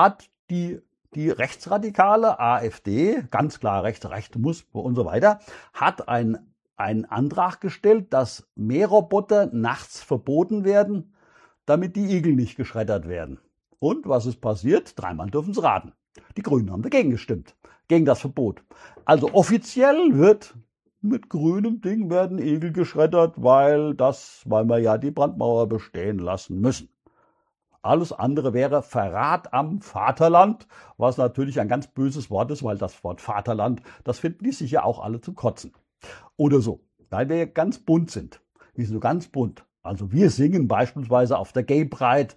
die rechtsradikale AfD, ganz klar rechts muss und so weiter, hat einen Antrag gestellt, dass Mähroboter nachts verboten werden, damit die Igel nicht geschreddert werden. Und was ist passiert? Dreimal dürfen es raten. Die Grünen haben dagegen gestimmt, gegen das Verbot. Also offiziell wird mit grünem Ding werden Igel geschreddert, weil wir ja die Brandmauer bestehen lassen müssen. Alles andere wäre Verrat am Vaterland, was natürlich ein ganz böses Wort ist, weil das Wort Vaterland, das finden die sicher auch alle zum Kotzen. Oder so, weil wir ganz bunt sind. Wir sind so ganz bunt. Also wir singen beispielsweise auf der Gay Pride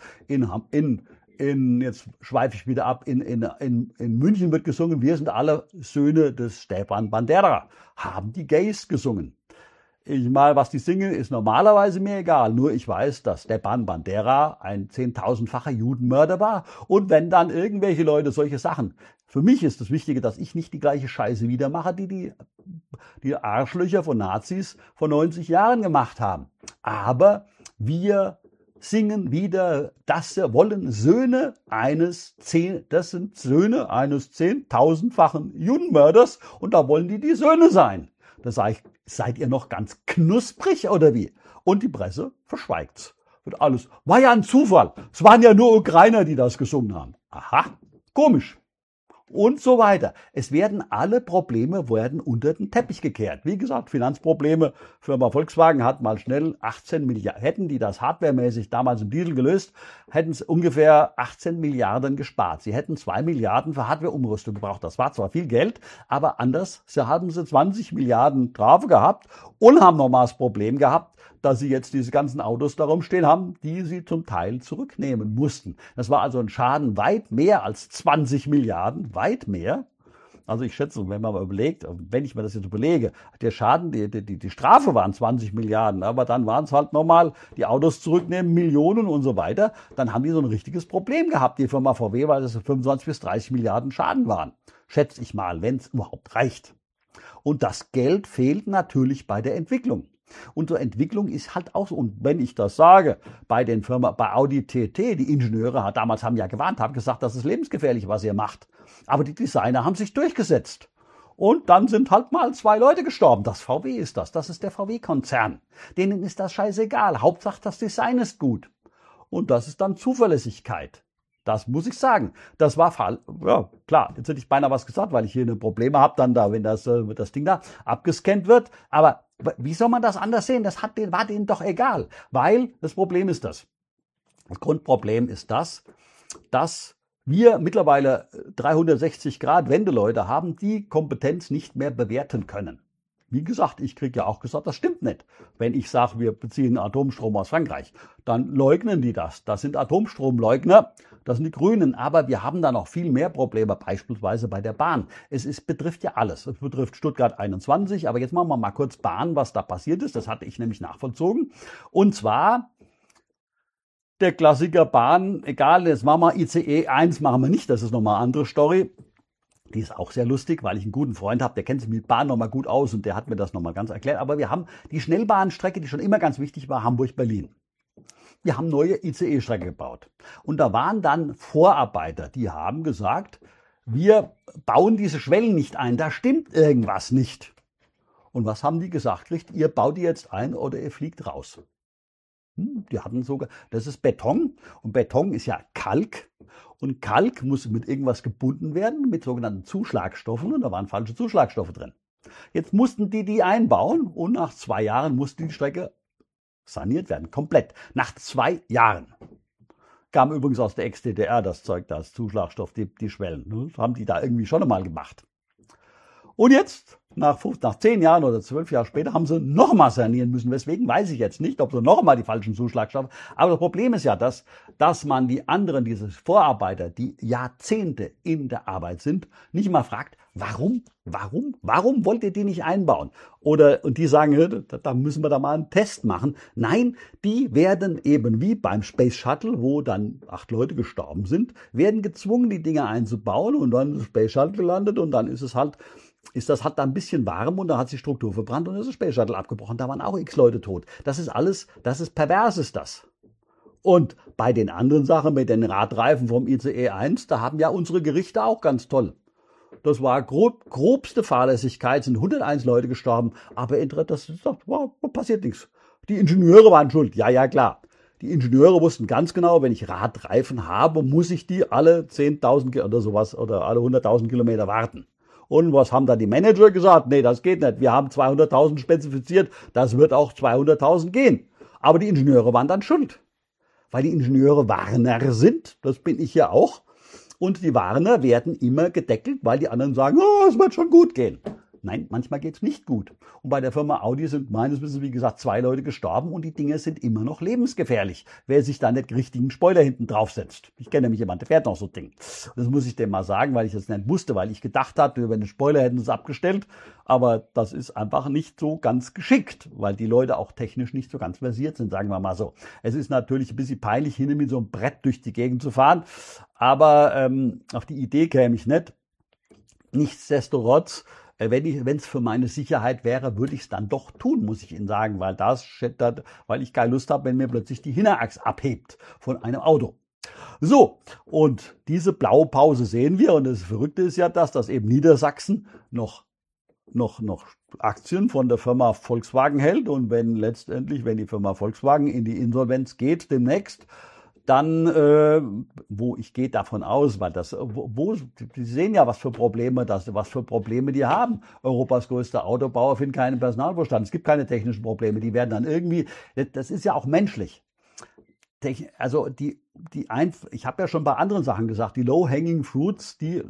jetzt schweife ich wieder ab, in München wird gesungen, wir sind alle Söhne des Stepan Bandera, haben die Gays gesungen. Was die singen, ist normalerweise mir egal. Nur ich weiß, dass Stepan Bandera ein 10.000-facher Judenmörder war. Und wenn dann irgendwelche Leute solche Sachen, für mich ist das Wichtige, dass ich nicht die gleiche Scheiße wieder mache, die Arschlöcher von Nazis vor 90 Jahren gemacht haben. Aber wir singen wieder, das sind Söhne eines 10.000-fachen Judenmörders und da wollen die Söhne sein. Da sage ich, seid ihr noch ganz knusprig oder wie? Und die Presse verschweigt's. War ja ein Zufall. Es waren ja nur Ukrainer, die das gesungen haben. Aha, komisch. Und so weiter. Alle Probleme werden unter den Teppich gekehrt. Wie gesagt, Finanzprobleme. Firma Volkswagen hat mal schnell 18 Milliarden, hätten die das hardwaremäßig damals im Diesel gelöst, hätten es ungefähr 18 Milliarden gespart. Sie hätten 2 Milliarden für Hardwareumrüstung gebraucht. Das war zwar viel Geld, aber anders haben sie 20 Milliarden Strafe gehabt und haben nochmal das Problem gehabt, dass sie jetzt diese ganzen Autos darum stehen haben, die sie zum Teil zurücknehmen mussten. Das war also ein Schaden weit mehr als 20 Milliarden, weit mehr. Also ich schätze, wenn man mal überlegt, wenn ich mir das jetzt überlege, der Schaden, die Strafe waren 20 Milliarden, aber dann waren es halt nochmal, die Autos zurücknehmen, Millionen und so weiter. Dann haben die so ein richtiges Problem gehabt, die Firma VW, weil das 25 bis 30 Milliarden Schaden waren. Schätze ich mal, wenn es überhaupt reicht. Und das Geld fehlt natürlich bei der Entwicklung. Und so Entwicklung ist halt auch so. Und wenn ich das sage, bei Audi TT, die Ingenieure damals haben ja gewarnt, haben gesagt, das ist lebensgefährlich, was ihr macht. Aber die Designer haben sich durchgesetzt. Und dann sind halt mal 2 Leute gestorben. Das VW ist das ist der VW-Konzern. Denen ist das scheißegal. Hauptsache, das Design ist gut. Und das ist dann Zuverlässigkeit. Das muss ich sagen. Das war ja klar. Jetzt hätte ich beinahe was gesagt, weil ich hier eine Probleme habe, dann da, wenn das Ding da abgescannt wird. Aber wie soll man das anders sehen? War denen doch egal. Weil das Problem ist das. Das Grundproblem ist das, dass wir mittlerweile 360 Grad Wendeleute haben, die Kompetenz nicht mehr bewerten können. Wie gesagt, ich kriege ja auch gesagt, das stimmt nicht. Wenn ich sage, wir beziehen Atomstrom aus Frankreich, dann leugnen die das. Das sind Atomstromleugner, das sind die Grünen. Aber wir haben da noch viel mehr Probleme, beispielsweise bei der Bahn. Betrifft ja alles. Es betrifft Stuttgart 21. Aber jetzt machen wir mal kurz Bahn, was da passiert ist. Das hatte ich nämlich nachvollzogen. Und zwar der Klassiker Bahn, egal, jetzt machen wir ICE 1, machen wir nicht, das ist nochmal eine andere Story. Die ist auch sehr lustig, weil ich einen guten Freund habe, der kennt sich mit Bahn nochmal gut aus und der hat mir das nochmal ganz erklärt. Aber wir haben die Schnellbahnstrecke, die schon immer ganz wichtig war, Hamburg-Berlin. Wir haben neue ICE-Strecke gebaut. Und da waren dann Vorarbeiter, die haben gesagt, wir bauen diese Schwellen nicht ein, da stimmt irgendwas nicht. Und was haben die gesagt? Ihr baut die jetzt ein oder ihr fliegt raus. Die hatten sogar, das ist Beton und Beton ist ja Kalk und Kalk muss mit irgendwas gebunden werden, mit sogenannten Zuschlagstoffen und da waren falsche Zuschlagstoffe drin. Jetzt mussten die einbauen und nach 2 Jahren musste die Strecke saniert werden, komplett. Nach 2 Jahren. Kam übrigens aus der Ex-DDR das Zeug, das Zuschlagstoff, die Schwellen. Das haben die da irgendwie schon einmal gemacht. Und jetzt, nach 10 Jahren oder 12 Jahre später, haben sie nochmal sanieren müssen. Weswegen weiß ich jetzt nicht, ob sie nochmal die falschen Zuschlagstoffe. Aber das Problem ist ja, dass man die anderen, diese Vorarbeiter, die Jahrzehnte in der Arbeit sind, nicht mal fragt, warum wollt ihr die nicht einbauen? Und die sagen, da müssen wir da mal einen Test machen. Nein, die werden eben wie beim Space Shuttle, wo dann 8 Leute gestorben sind, werden gezwungen, die Dinger einzubauen und dann ist das Space Shuttle gelandet und dann hat da ein bisschen warm und da hat sich Struktur verbrannt und ist das Space Shuttle abgebrochen. Da waren auch x Leute tot. Das ist pervers ist das. Und bei den anderen Sachen mit den Radreifen vom ICE 1, da haben ja unsere Gerichte auch ganz toll. Das war grobste Fahrlässigkeit, sind 101 Leute gestorben, aber passiert nichts. Die Ingenieure waren schuld, ja klar. Die Ingenieure wussten ganz genau, wenn ich Radreifen habe, muss ich die alle 10.000 oder sowas oder alle 100.000 Kilometer warten. Und was haben da die Manager gesagt? Nee, das geht nicht. Wir haben 200.000 spezifiziert, das wird auch 200.000 gehen. Aber die Ingenieure waren dann schuld. Weil die Ingenieure Warner sind, das bin ich ja auch. Und die Warner werden immer gedeckelt, weil die anderen sagen, oh, es wird schon gut gehen. Nein, manchmal geht es nicht gut. Und bei der Firma Audi sind meines Wissens, wie gesagt, 2 Leute gestorben und die Dinge sind immer noch lebensgefährlich, wer sich da nicht richtigen Spoiler hinten draufsetzt. Ich kenne nämlich jemanden, der fährt noch so ein Ding. Das muss ich dem mal sagen, weil ich das nicht wusste, weil ich gedacht hatte, wenn den Spoiler hätten sie es abgestellt. Aber das ist einfach nicht so ganz geschickt, weil die Leute auch technisch nicht so ganz versiert sind, sagen wir mal so. Es ist natürlich ein bisschen peinlich, hinten mit so einem Brett durch die Gegend zu fahren, aber auf die Idee käme ich nicht. Nichtsdestotrotz, wenn es für meine Sicherheit wäre, würde ich es dann doch tun, muss ich Ihnen sagen, weil ich keine Lust habe, wenn mir plötzlich die Hinterachse abhebt von einem Auto. So, und diese Blaupause sehen wir und das Verrückte ist ja, dass eben Niedersachsen noch Aktien von der Firma Volkswagen hält und wenn die Firma Volkswagen in die Insolvenz geht demnächst, dann, ich gehe davon aus, weil Sie sehen ja, was für Probleme die haben. Europas größter Autobauer findet keinen Personalvorstand. Es gibt keine technischen Probleme. Die werden dann irgendwie, das ist ja auch menschlich. Also ich habe ja schon bei anderen Sachen gesagt, die Low-Hanging Fruits, die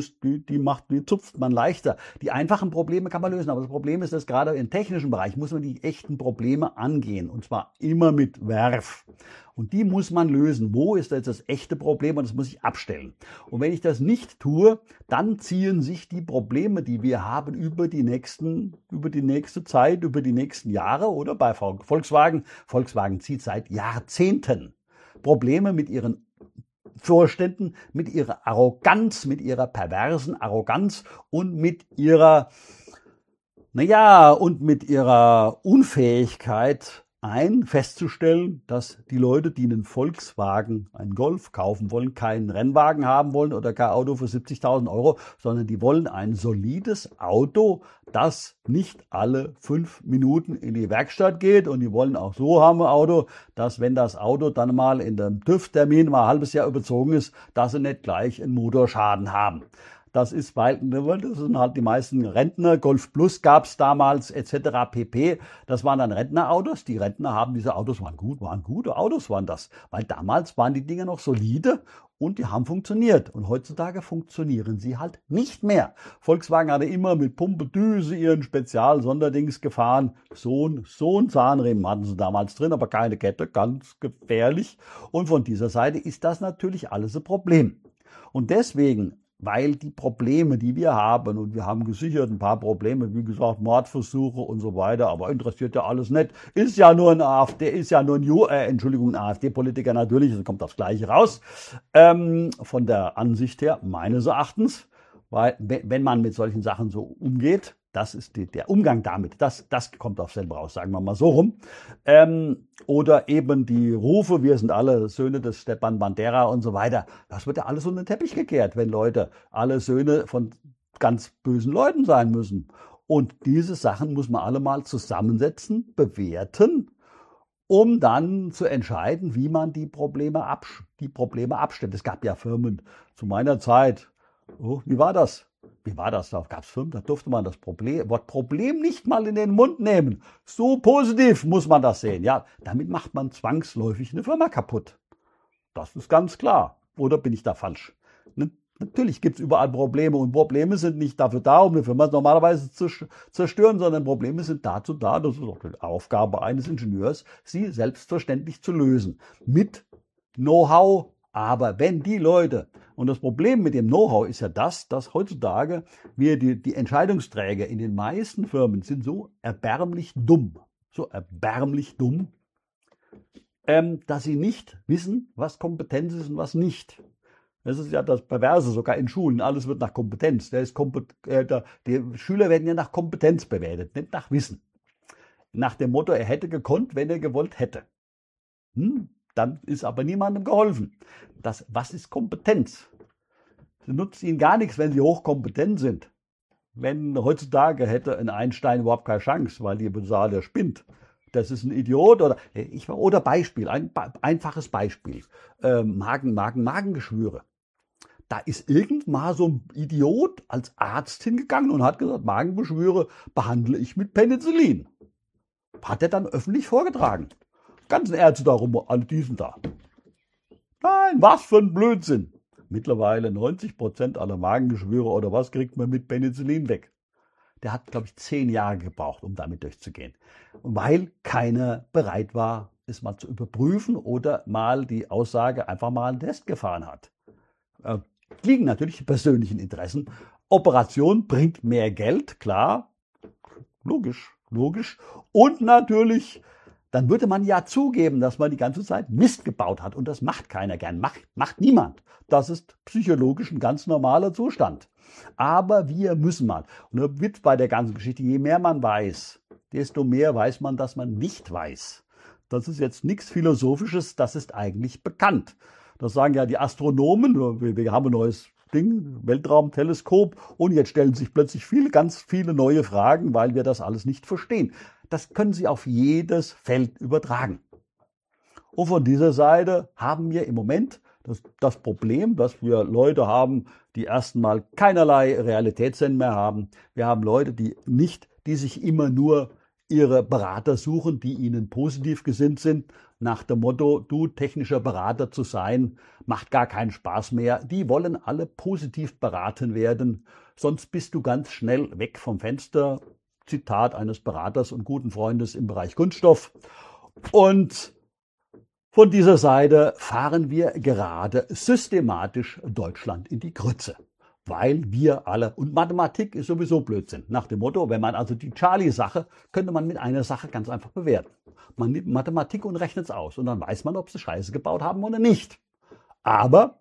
zupft man leichter. Die einfachen Probleme kann man lösen, aber das Problem ist, dass gerade im technischen Bereich muss man die echten Probleme angehen und zwar immer mit Werf. Und die muss man lösen. Wo ist jetzt das echte Problem? Und das muss ich abstellen. Und wenn ich das nicht tue, dann ziehen sich die Probleme, die wir haben, über die nächste Zeit, über die nächsten Jahre oder bei Volkswagen. Volkswagen zieht seit Jahrzehnten Probleme mit ihren Vorständen, mit ihrer Arroganz, mit ihrer perversen Arroganz und mit ihrer Unfähigkeit festzustellen, dass die Leute, die einen Volkswagen, einen Golf kaufen wollen, keinen Rennwagen haben wollen oder kein Auto für 70.000 Euro, sondern die wollen ein solides Auto, das nicht alle 5 Minuten in die Werkstatt geht und die wollen auch so haben ein Auto, dass wenn das Auto dann mal in dem TÜV-Termin mal ein halbes Jahr überzogen ist, dass sie nicht gleich einen Motorschaden haben. Das ist, weil das sind halt die meisten Rentner. Golf Plus gab es damals etc. pp. Das waren dann Rentnerautos. Die Rentner haben diese Autos, waren gute Autos waren das. Weil damals waren die Dinger noch solide und die haben funktioniert. Und heutzutage funktionieren sie halt nicht mehr. Volkswagen hatte immer mit Pumpedüse ihren Spezial-Sonderdings gefahren. So ein Zahnriemen hatten sie damals drin, aber keine Kette, ganz gefährlich. Und von dieser Seite ist das natürlich alles ein Problem. Und deswegen, weil die Probleme, die wir haben, und wir haben gesichert ein paar Probleme, wie gesagt, Mordversuche und so weiter, aber interessiert ja alles nicht, ist ja nur ein AfD-Politiker natürlich, also kommt das Gleiche raus, von der Ansicht her, meines Erachtens, weil wenn man mit solchen Sachen so umgeht, das ist der Umgang damit, das kommt auf selber raus, sagen wir mal so rum. Oder eben die Rufe, wir sind alle Söhne des Stepan Bandera und so weiter. Das wird ja alles unter den Teppich gekehrt, wenn Leute alle Söhne von ganz bösen Leuten sein müssen. Und diese Sachen muss man alle mal zusammensetzen, bewerten, um dann zu entscheiden, wie man die Probleme abstellt. Es gab ja Firmen zu meiner Zeit. Oh, wie war das? Da gab es Firmen, da durfte man das Wort Problem nicht mal in den Mund nehmen. So positiv muss man das sehen. Ja, damit macht man zwangsläufig eine Firma kaputt. Das ist ganz klar. Oder bin ich da falsch? Natürlich gibt es überall Probleme und Probleme sind nicht dafür da, um eine Firma normalerweise zu zerstören, sondern Probleme sind dazu da, das ist auch die Aufgabe eines Ingenieurs, sie selbstverständlich zu lösen. Mit Know-how. Aber wenn die Leute, und das Problem mit dem Know-how ist ja das, dass heutzutage die Entscheidungsträger in den meisten Firmen sind so erbärmlich dumm, dass sie nicht wissen, was Kompetenz ist und was nicht. Das ist ja das Perverse, sogar in Schulen, alles wird nach Kompetenz. Die Schüler werden ja nach Kompetenz bewertet, nicht nach Wissen. Nach dem Motto, er hätte gekonnt, wenn er gewollt hätte. Dann ist aber niemandem geholfen. Was ist Kompetenz? Es nutzt ihnen gar nichts, wenn sie hochkompetent sind. Wenn heutzutage hätte ein Einstein überhaupt keine Chance, weil die sagen, der spinnt. Das ist ein Idiot. Oder Beispiel, ein einfaches Beispiel. Magengeschwüre. Da ist irgendwann so ein Idiot als Arzt hingegangen und hat gesagt, Magengeschwüre behandle ich mit Penicillin. Hat er dann öffentlich vorgetragen. Ganzen Ärzte darum, alle diesen da. Nein, was für ein Blödsinn. Mittlerweile 90% aller Magengeschwüre oder was kriegt man mit Penicillin weg. Der hat, glaube ich, 10 Jahre gebraucht, um damit durchzugehen. Weil keiner bereit war, es mal zu überprüfen oder mal die Aussage einfach mal einen Test gefahren hat. Liegen natürlich die persönlichen Interessen. Operation bringt mehr Geld, klar. Logisch. Und natürlich, dann würde man ja zugeben, dass man die ganze Zeit Mist gebaut hat. Und das macht keiner gern, macht niemand. Das ist psychologisch ein ganz normaler Zustand. Aber wir müssen mal. Und der Witz bei der ganzen Geschichte, je mehr man weiß, desto mehr weiß man, dass man nicht weiß. Das ist jetzt nichts Philosophisches, das ist eigentlich bekannt. Das sagen ja die Astronomen, wir haben ein neues Ding, Weltraumteleskop, und jetzt stellen sich plötzlich ganz viele neue Fragen, weil wir das alles nicht verstehen. Das können Sie auf jedes Feld übertragen. Und von dieser Seite haben wir im Moment das Problem, dass wir Leute haben, die erstmal keinerlei Realitätssinn mehr haben. Wir haben Leute, die sich immer nur ihre Berater suchen, die ihnen positiv gesinnt sind, nach dem Motto, du technischer Berater zu sein, macht gar keinen Spaß mehr. Die wollen alle positiv beraten werden, sonst bist du ganz schnell weg vom Fenster. Zitat eines Beraters und guten Freundes im Bereich Kunststoff. Und von dieser Seite fahren wir gerade systematisch Deutschland in die Grütze. Weil wir alle, und Mathematik ist sowieso Blödsinn. Nach dem Motto, wenn man also die Charlie-Sache, könnte man mit einer Sache ganz einfach bewerten. Man nimmt Mathematik und rechnet es aus und dann weiß man, ob sie Scheiße gebaut haben oder nicht. Aber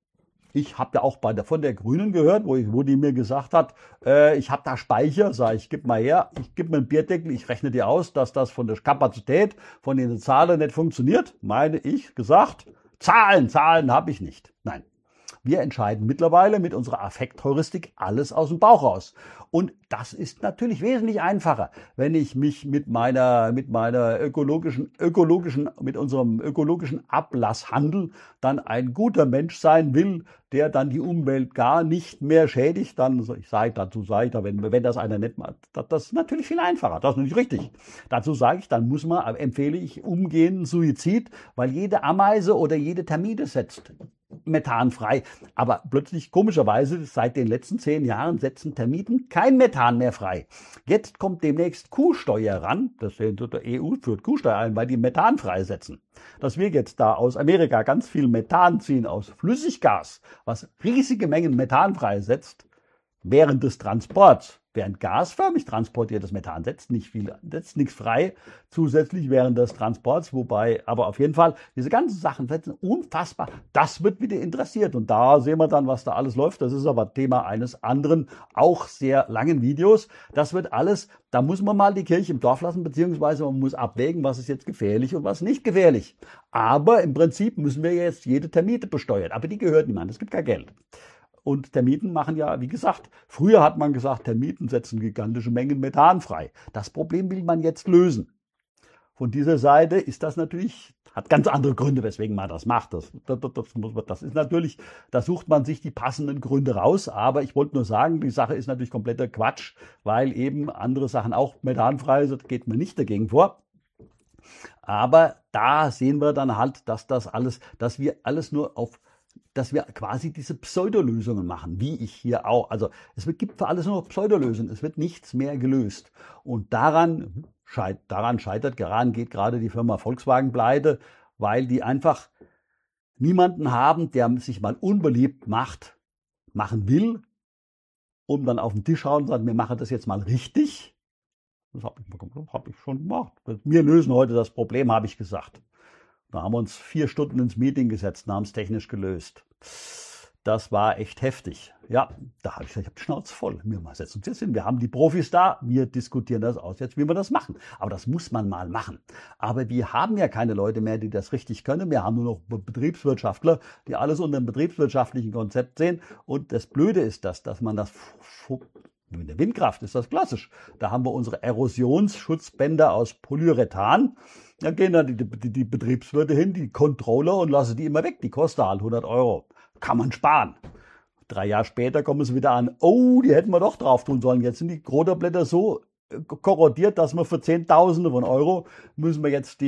ich habe ja auch von der Grünen gehört, wo die mir gesagt hat, ich habe da Speicher, sage ich, gib mal her, ich gebe mir einen Bierdeckel, ich rechne dir aus, dass das von der Kapazität, von den Zahlen nicht funktioniert. Meine ich gesagt, Zahlen habe ich nicht. Nein. Wir entscheiden mittlerweile mit unserer Affektheuristik alles aus dem Bauch raus. Und das ist natürlich wesentlich einfacher, wenn ich mich mit unserem ökologischen Ablasshandel dann ein guter Mensch sein will, der dann die Umwelt gar nicht mehr schädigt, dann dazu sage ich, wenn das einer nicht macht, das ist natürlich viel einfacher, das ist nicht richtig. Dazu sage ich, dann empfehle ich umgehenden Suizid, weil jede Ameise oder jede Termite setzt Methan frei. Aber plötzlich, komischerweise, seit den letzten 10 Jahren setzen Termiten kein Methan mehr frei. Jetzt kommt demnächst Kuhsteuer ran. Der EU führt Kuhsteuer ein, weil die Methan freisetzen. Dass wir jetzt da aus Amerika ganz viel Methan ziehen aus Flüssiggas, was riesige Mengen Methan freisetzt, während des Transports, während gasförmig transportiertes Methan setzt nichts frei, zusätzlich während des Transports, wobei, aber auf jeden Fall, diese ganzen Sachen setzen unfassbar, das wird wieder interessiert und da sehen wir dann, was da alles läuft, das ist aber Thema eines anderen, auch sehr langen Videos, das wird alles, da muss man mal die Kirche im Dorf lassen, beziehungsweise man muss abwägen, was ist jetzt gefährlich und was nicht gefährlich, aber im Prinzip müssen wir jetzt jede Termite besteuern, aber die gehört niemandem, es gibt kein Geld. Und Termiten machen ja, wie gesagt, früher hat man gesagt, Termiten setzen gigantische Mengen Methan frei. Das Problem will man jetzt lösen. Von dieser Seite ist das natürlich, hat ganz andere Gründe, weswegen man das macht. Das ist natürlich, da sucht man sich die passenden Gründe raus. Aber ich wollte nur sagen, die Sache ist natürlich kompletter Quatsch, weil eben andere Sachen auch methanfrei sind, geht man nicht dagegen vor. Aber da sehen wir dann halt, dass wir quasi diese Pseudolösungen machen, wie ich hier auch. Also gibt für alles nur noch Pseudolösungen, es wird nichts mehr gelöst. Und daran geht gerade die Firma Volkswagen pleite, weil die einfach niemanden haben, der sich mal unbeliebt machen will, um dann auf den Tisch hauen und sagen, wir machen das jetzt mal richtig. Das habe ich schon gemacht. Wir lösen heute das Problem, habe ich gesagt. Da haben wir uns 4 Stunden ins Meeting gesetzt und haben es technisch gelöst. Das war echt heftig. Ja, da habe ich gesagt, ich habe die Schnauze voll. Wir setzen uns jetzt hin. Wir haben die Profis da. Wir diskutieren das aus jetzt, wie wir das machen. Aber das muss man mal machen. Aber wir haben ja keine Leute mehr, die das richtig können. Wir haben nur noch Betriebswirtschaftler, die alles unter dem betriebswirtschaftlichen Konzept sehen. Und das Blöde ist dass man das in der Windkraft ist das klassisch. Da haben wir unsere Erosionsschutzbänder aus Polyurethan. Da gehen dann die Betriebswirte hin, die Controller und lassen die immer weg. Die kosten halt 100 €. Kann man sparen. 3 Jahre später kommen sie wieder an. Oh, die hätten wir doch drauf tun sollen. Jetzt sind die Groterblätter so korrodiert, dass wir für Zehntausende von Euro müssen wir jetzt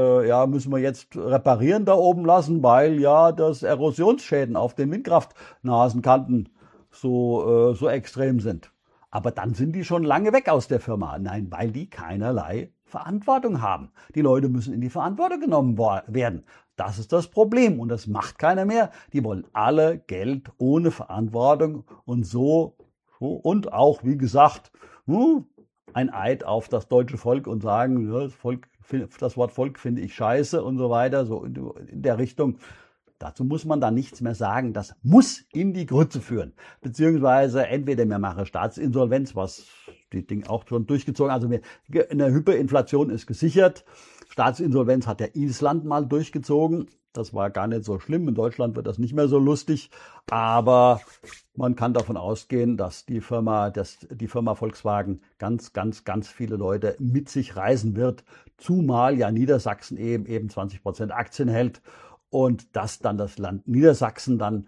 reparieren da oben lassen, weil ja das Erosionsschäden auf den Windkraftnasenkanten so extrem sind. Aber dann sind die schon lange weg aus der Firma. Nein, weil die keinerlei Verantwortung haben. Die Leute müssen in die Verantwortung genommen werden. Das ist das Problem und das macht keiner mehr. Die wollen alle Geld ohne Verantwortung und und auch, wie gesagt, ein Eid auf das deutsche Volk und sagen, das Wort Volk finde ich scheiße und so weiter, so in der Richtung. Dazu muss man dann nichts mehr sagen. Das muss in die Grütze führen. Beziehungsweise entweder wir machen Staatsinsolvenz, was die Ding auch schon durchgezogen. Also eine Hyperinflation ist gesichert. Staatsinsolvenz hat der Island mal durchgezogen. Das war gar nicht so schlimm. In Deutschland wird das nicht mehr so lustig. Aber man kann davon ausgehen, dass die Firma Volkswagen ganz, ganz, ganz viele Leute mit sich reißen wird. Zumal ja Niedersachsen eben 20% Aktien hält. Und dass dann das Land Niedersachsen dann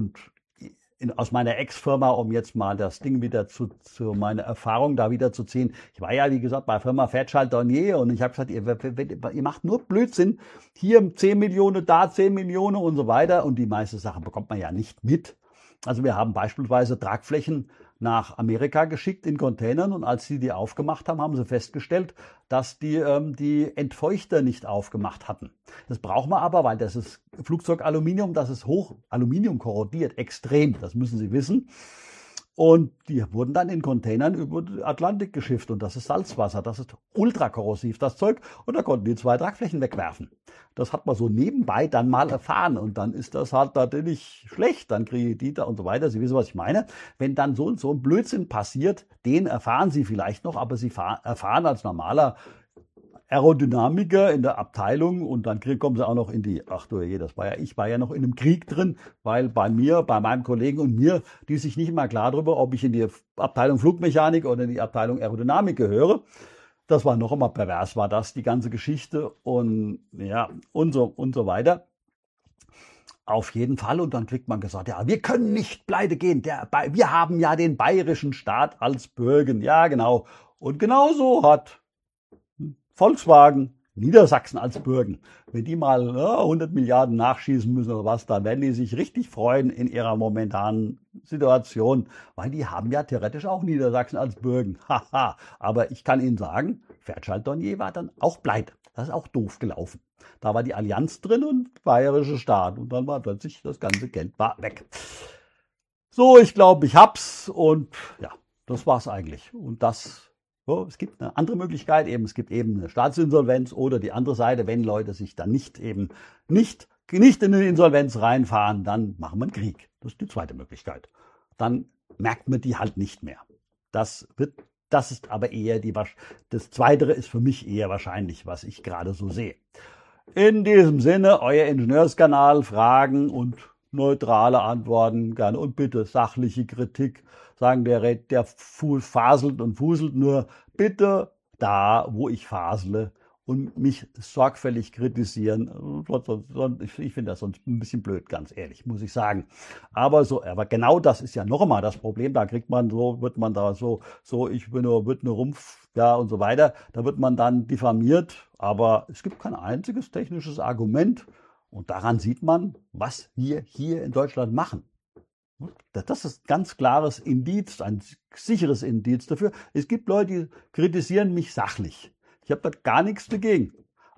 aus meiner Ex-Firma, um jetzt mal das Ding wieder zu meiner Erfahrung da wieder zu ziehen. Ich war ja, wie gesagt, bei Firma Fairchild-Dornier und ich habe gesagt, ihr macht nur Blödsinn. Hier 10 Millionen, da 10 Millionen und so weiter. Und die meiste Sache bekommt man ja nicht mit. Also wir haben beispielsweise Tragflächen nach Amerika geschickt in Containern und als sie die aufgemacht haben, haben sie festgestellt, dass die Entfeuchter nicht aufgemacht hatten. Das braucht man aber, weil das ist Flugzeugaluminium, das ist Aluminium korrodiert, extrem, das müssen Sie wissen. Und die wurden dann in Containern über den Atlantik geschifft und das ist Salzwasser, das ist ultrakorrosiv, das Zeug. Und da konnten die 2 Tragflächen wegwerfen. Das hat man so nebenbei dann mal erfahren und dann ist das halt natürlich schlecht, dann Kredite und so weiter. Sie wissen, was ich meine. Wenn dann so ein Blödsinn passiert, den erfahren Sie vielleicht noch, aber Sie erfahren als normaler Aerodynamiker in der Abteilung und dann kommen sie auch noch in die, ach du je, ich war ja noch in einem Krieg drin, weil bei meinem Kollegen und mir, die sich nicht mal klar darüber, ob ich in die Abteilung Flugmechanik oder in die Abteilung Aerodynamik gehöre. Das war noch immer pervers, war das, die ganze Geschichte und ja, und so weiter. Auf jeden Fall. Und dann kriegt man gesagt, ja, wir können nicht pleite gehen. Wir haben ja den bayerischen Staat als Bürgen. Ja, genau. Und genauso hat Volkswagen Niedersachsen als Bürgen. Wenn die mal 100 Milliarden nachschießen müssen oder was, dann werden die sich richtig freuen in ihrer momentanen Situation, weil die haben ja theoretisch auch Niedersachsen als Bürgen. Haha. Aber ich kann Ihnen sagen, Fairchild-Dornier war dann auch pleite. Das ist auch doof gelaufen. Da war die Allianz drin und bayerische Staat. Und dann war plötzlich das ganze Geld war weg. So, ich glaube, ich hab's. Und ja, das war's eigentlich. Und es gibt eine andere Möglichkeit, es gibt eben eine Staatsinsolvenz oder die andere Seite, wenn Leute sich dann nicht in eine Insolvenz reinfahren, dann machen wir einen Krieg. Das ist die zweite Möglichkeit. Dann merkt man die halt nicht mehr. Das ist aber eher das Zweite ist für mich eher wahrscheinlich, was ich gerade so sehe. In diesem Sinne, euer Ingenieurskanal, Fragen und neutrale Antworten gerne und bitte sachliche Kritik. Sagen der faselt und fuselt nur, bitte da, wo ich fasele und mich sorgfältig kritisieren. Ich finde das sonst ein bisschen blöd, ganz ehrlich, muss ich sagen. Aber genau das ist ja noch einmal das Problem. Da wird man wird nur Rumpf, ja, und so weiter. Da wird man dann diffamiert. Aber es gibt kein einziges technisches Argument. Und daran sieht man, was wir hier in Deutschland machen. Das ist ein ganz klares Indiz, ein sicheres Indiz dafür. Es gibt Leute, die kritisieren mich sachlich. Ich habe da gar nichts dagegen.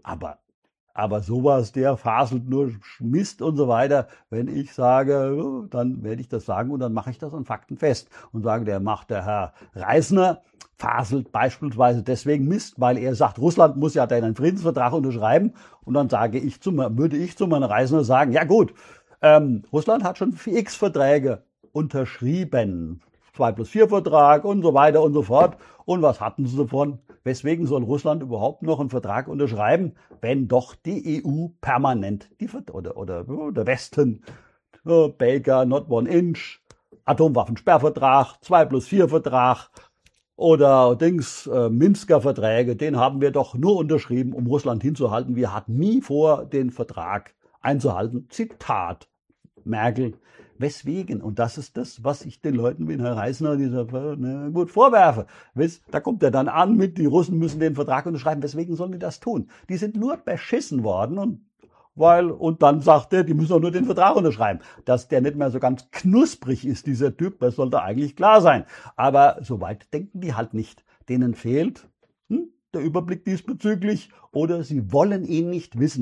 Aber sowas, der faselt nur Mist und so weiter. Wenn ich sage, dann werde ich das sagen und dann mache ich das an Fakten fest. Und sage, der Herr Reisner faselt beispielsweise deswegen Mist, weil er sagt, Russland muss ja einen Friedensvertrag unterschreiben. Und dann würde ich zu meinem Reisner sagen, ja gut, Russland hat schon x Verträge unterschrieben. 2+4 Vertrag und so weiter und so fort. Und was hatten sie davon? Weswegen soll Russland überhaupt noch einen Vertrag unterschreiben, wenn doch die EU permanent oder der Westen, Baker, not one inch, Atomwaffensperrvertrag, 2+4 Vertrag oder Minsker Verträge, den haben wir doch nur unterschrieben, um Russland hinzuhalten. Wir hatten nie vor, den Vertrag einzuhalten. Zitat Merkel. Weswegen? Und das ist das, was ich den Leuten wie Herr Reisner gut vorwerfe. Da kommt er dann an mit, die Russen müssen den Vertrag unterschreiben. Weswegen sollen die das tun? Die sind nur beschissen worden und dann sagt er, die müssen auch nur den Vertrag unterschreiben. Dass der nicht mehr so ganz knusprig ist, dieser Typ, das sollte eigentlich klar sein. Aber so weit denken die halt nicht. Denen fehlt der Überblick diesbezüglich oder sie wollen ihn nicht wissen.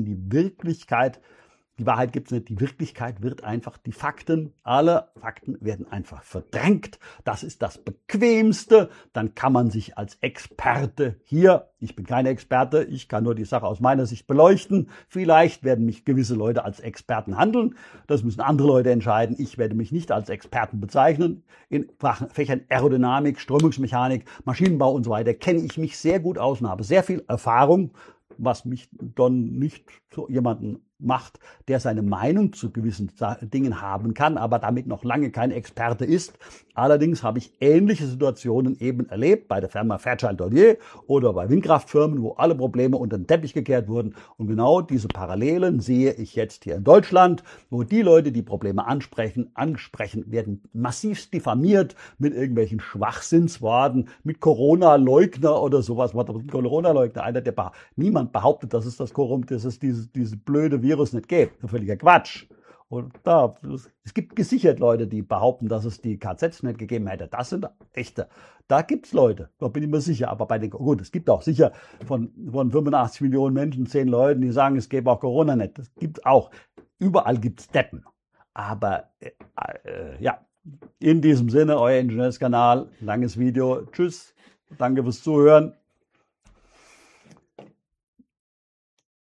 Die Wahrheit gibt es nicht, die Wirklichkeit wird einfach, alle Fakten werden einfach verdrängt. Das ist das Bequemste. Dann kann man sich als Experte ich bin kein Experte, ich kann nur die Sache aus meiner Sicht beleuchten. Vielleicht werden mich gewisse Leute als Experten handeln. Das müssen andere Leute entscheiden. Ich werde mich nicht als Experten bezeichnen. In Fächern Aerodynamik, Strömungsmechanik, Maschinenbau und so weiter kenne ich mich sehr gut aus und habe sehr viel Erfahrung, was mich dann nicht zu jemanden macht, der seine Meinung zu gewissen Dingen haben kann, aber damit noch lange kein Experte ist. Allerdings habe ich ähnliche Situationen eben erlebt bei der Firma Fairchild-Dornier oder bei Windkraftfirmen, wo alle Probleme unter den Teppich gekehrt wurden. Und genau diese Parallelen sehe ich jetzt hier in Deutschland, wo die Leute, die Probleme ansprechen, werden massiv diffamiert mit irgendwelchen Schwachsinnsworten, mit Corona-Leugner oder sowas. Corona-Leugner, niemand behauptet, dass es dieses blöde Virus nicht gibt. Völliger Quatsch. Und es gibt gesichert Leute, die behaupten, dass es die KZs nicht gegeben hätte. Das sind echte. Da gibt's Leute, da bin ich mir sicher. Aber es gibt auch sicher von 85 Millionen Menschen 10 Leuten, die sagen, es gäbe auch Corona nicht. Das gibt's auch. Überall gibt's Deppen. Aber ja, in diesem Sinne, euer Ingenieurskanal, langes Video. Tschüss, danke fürs Zuhören.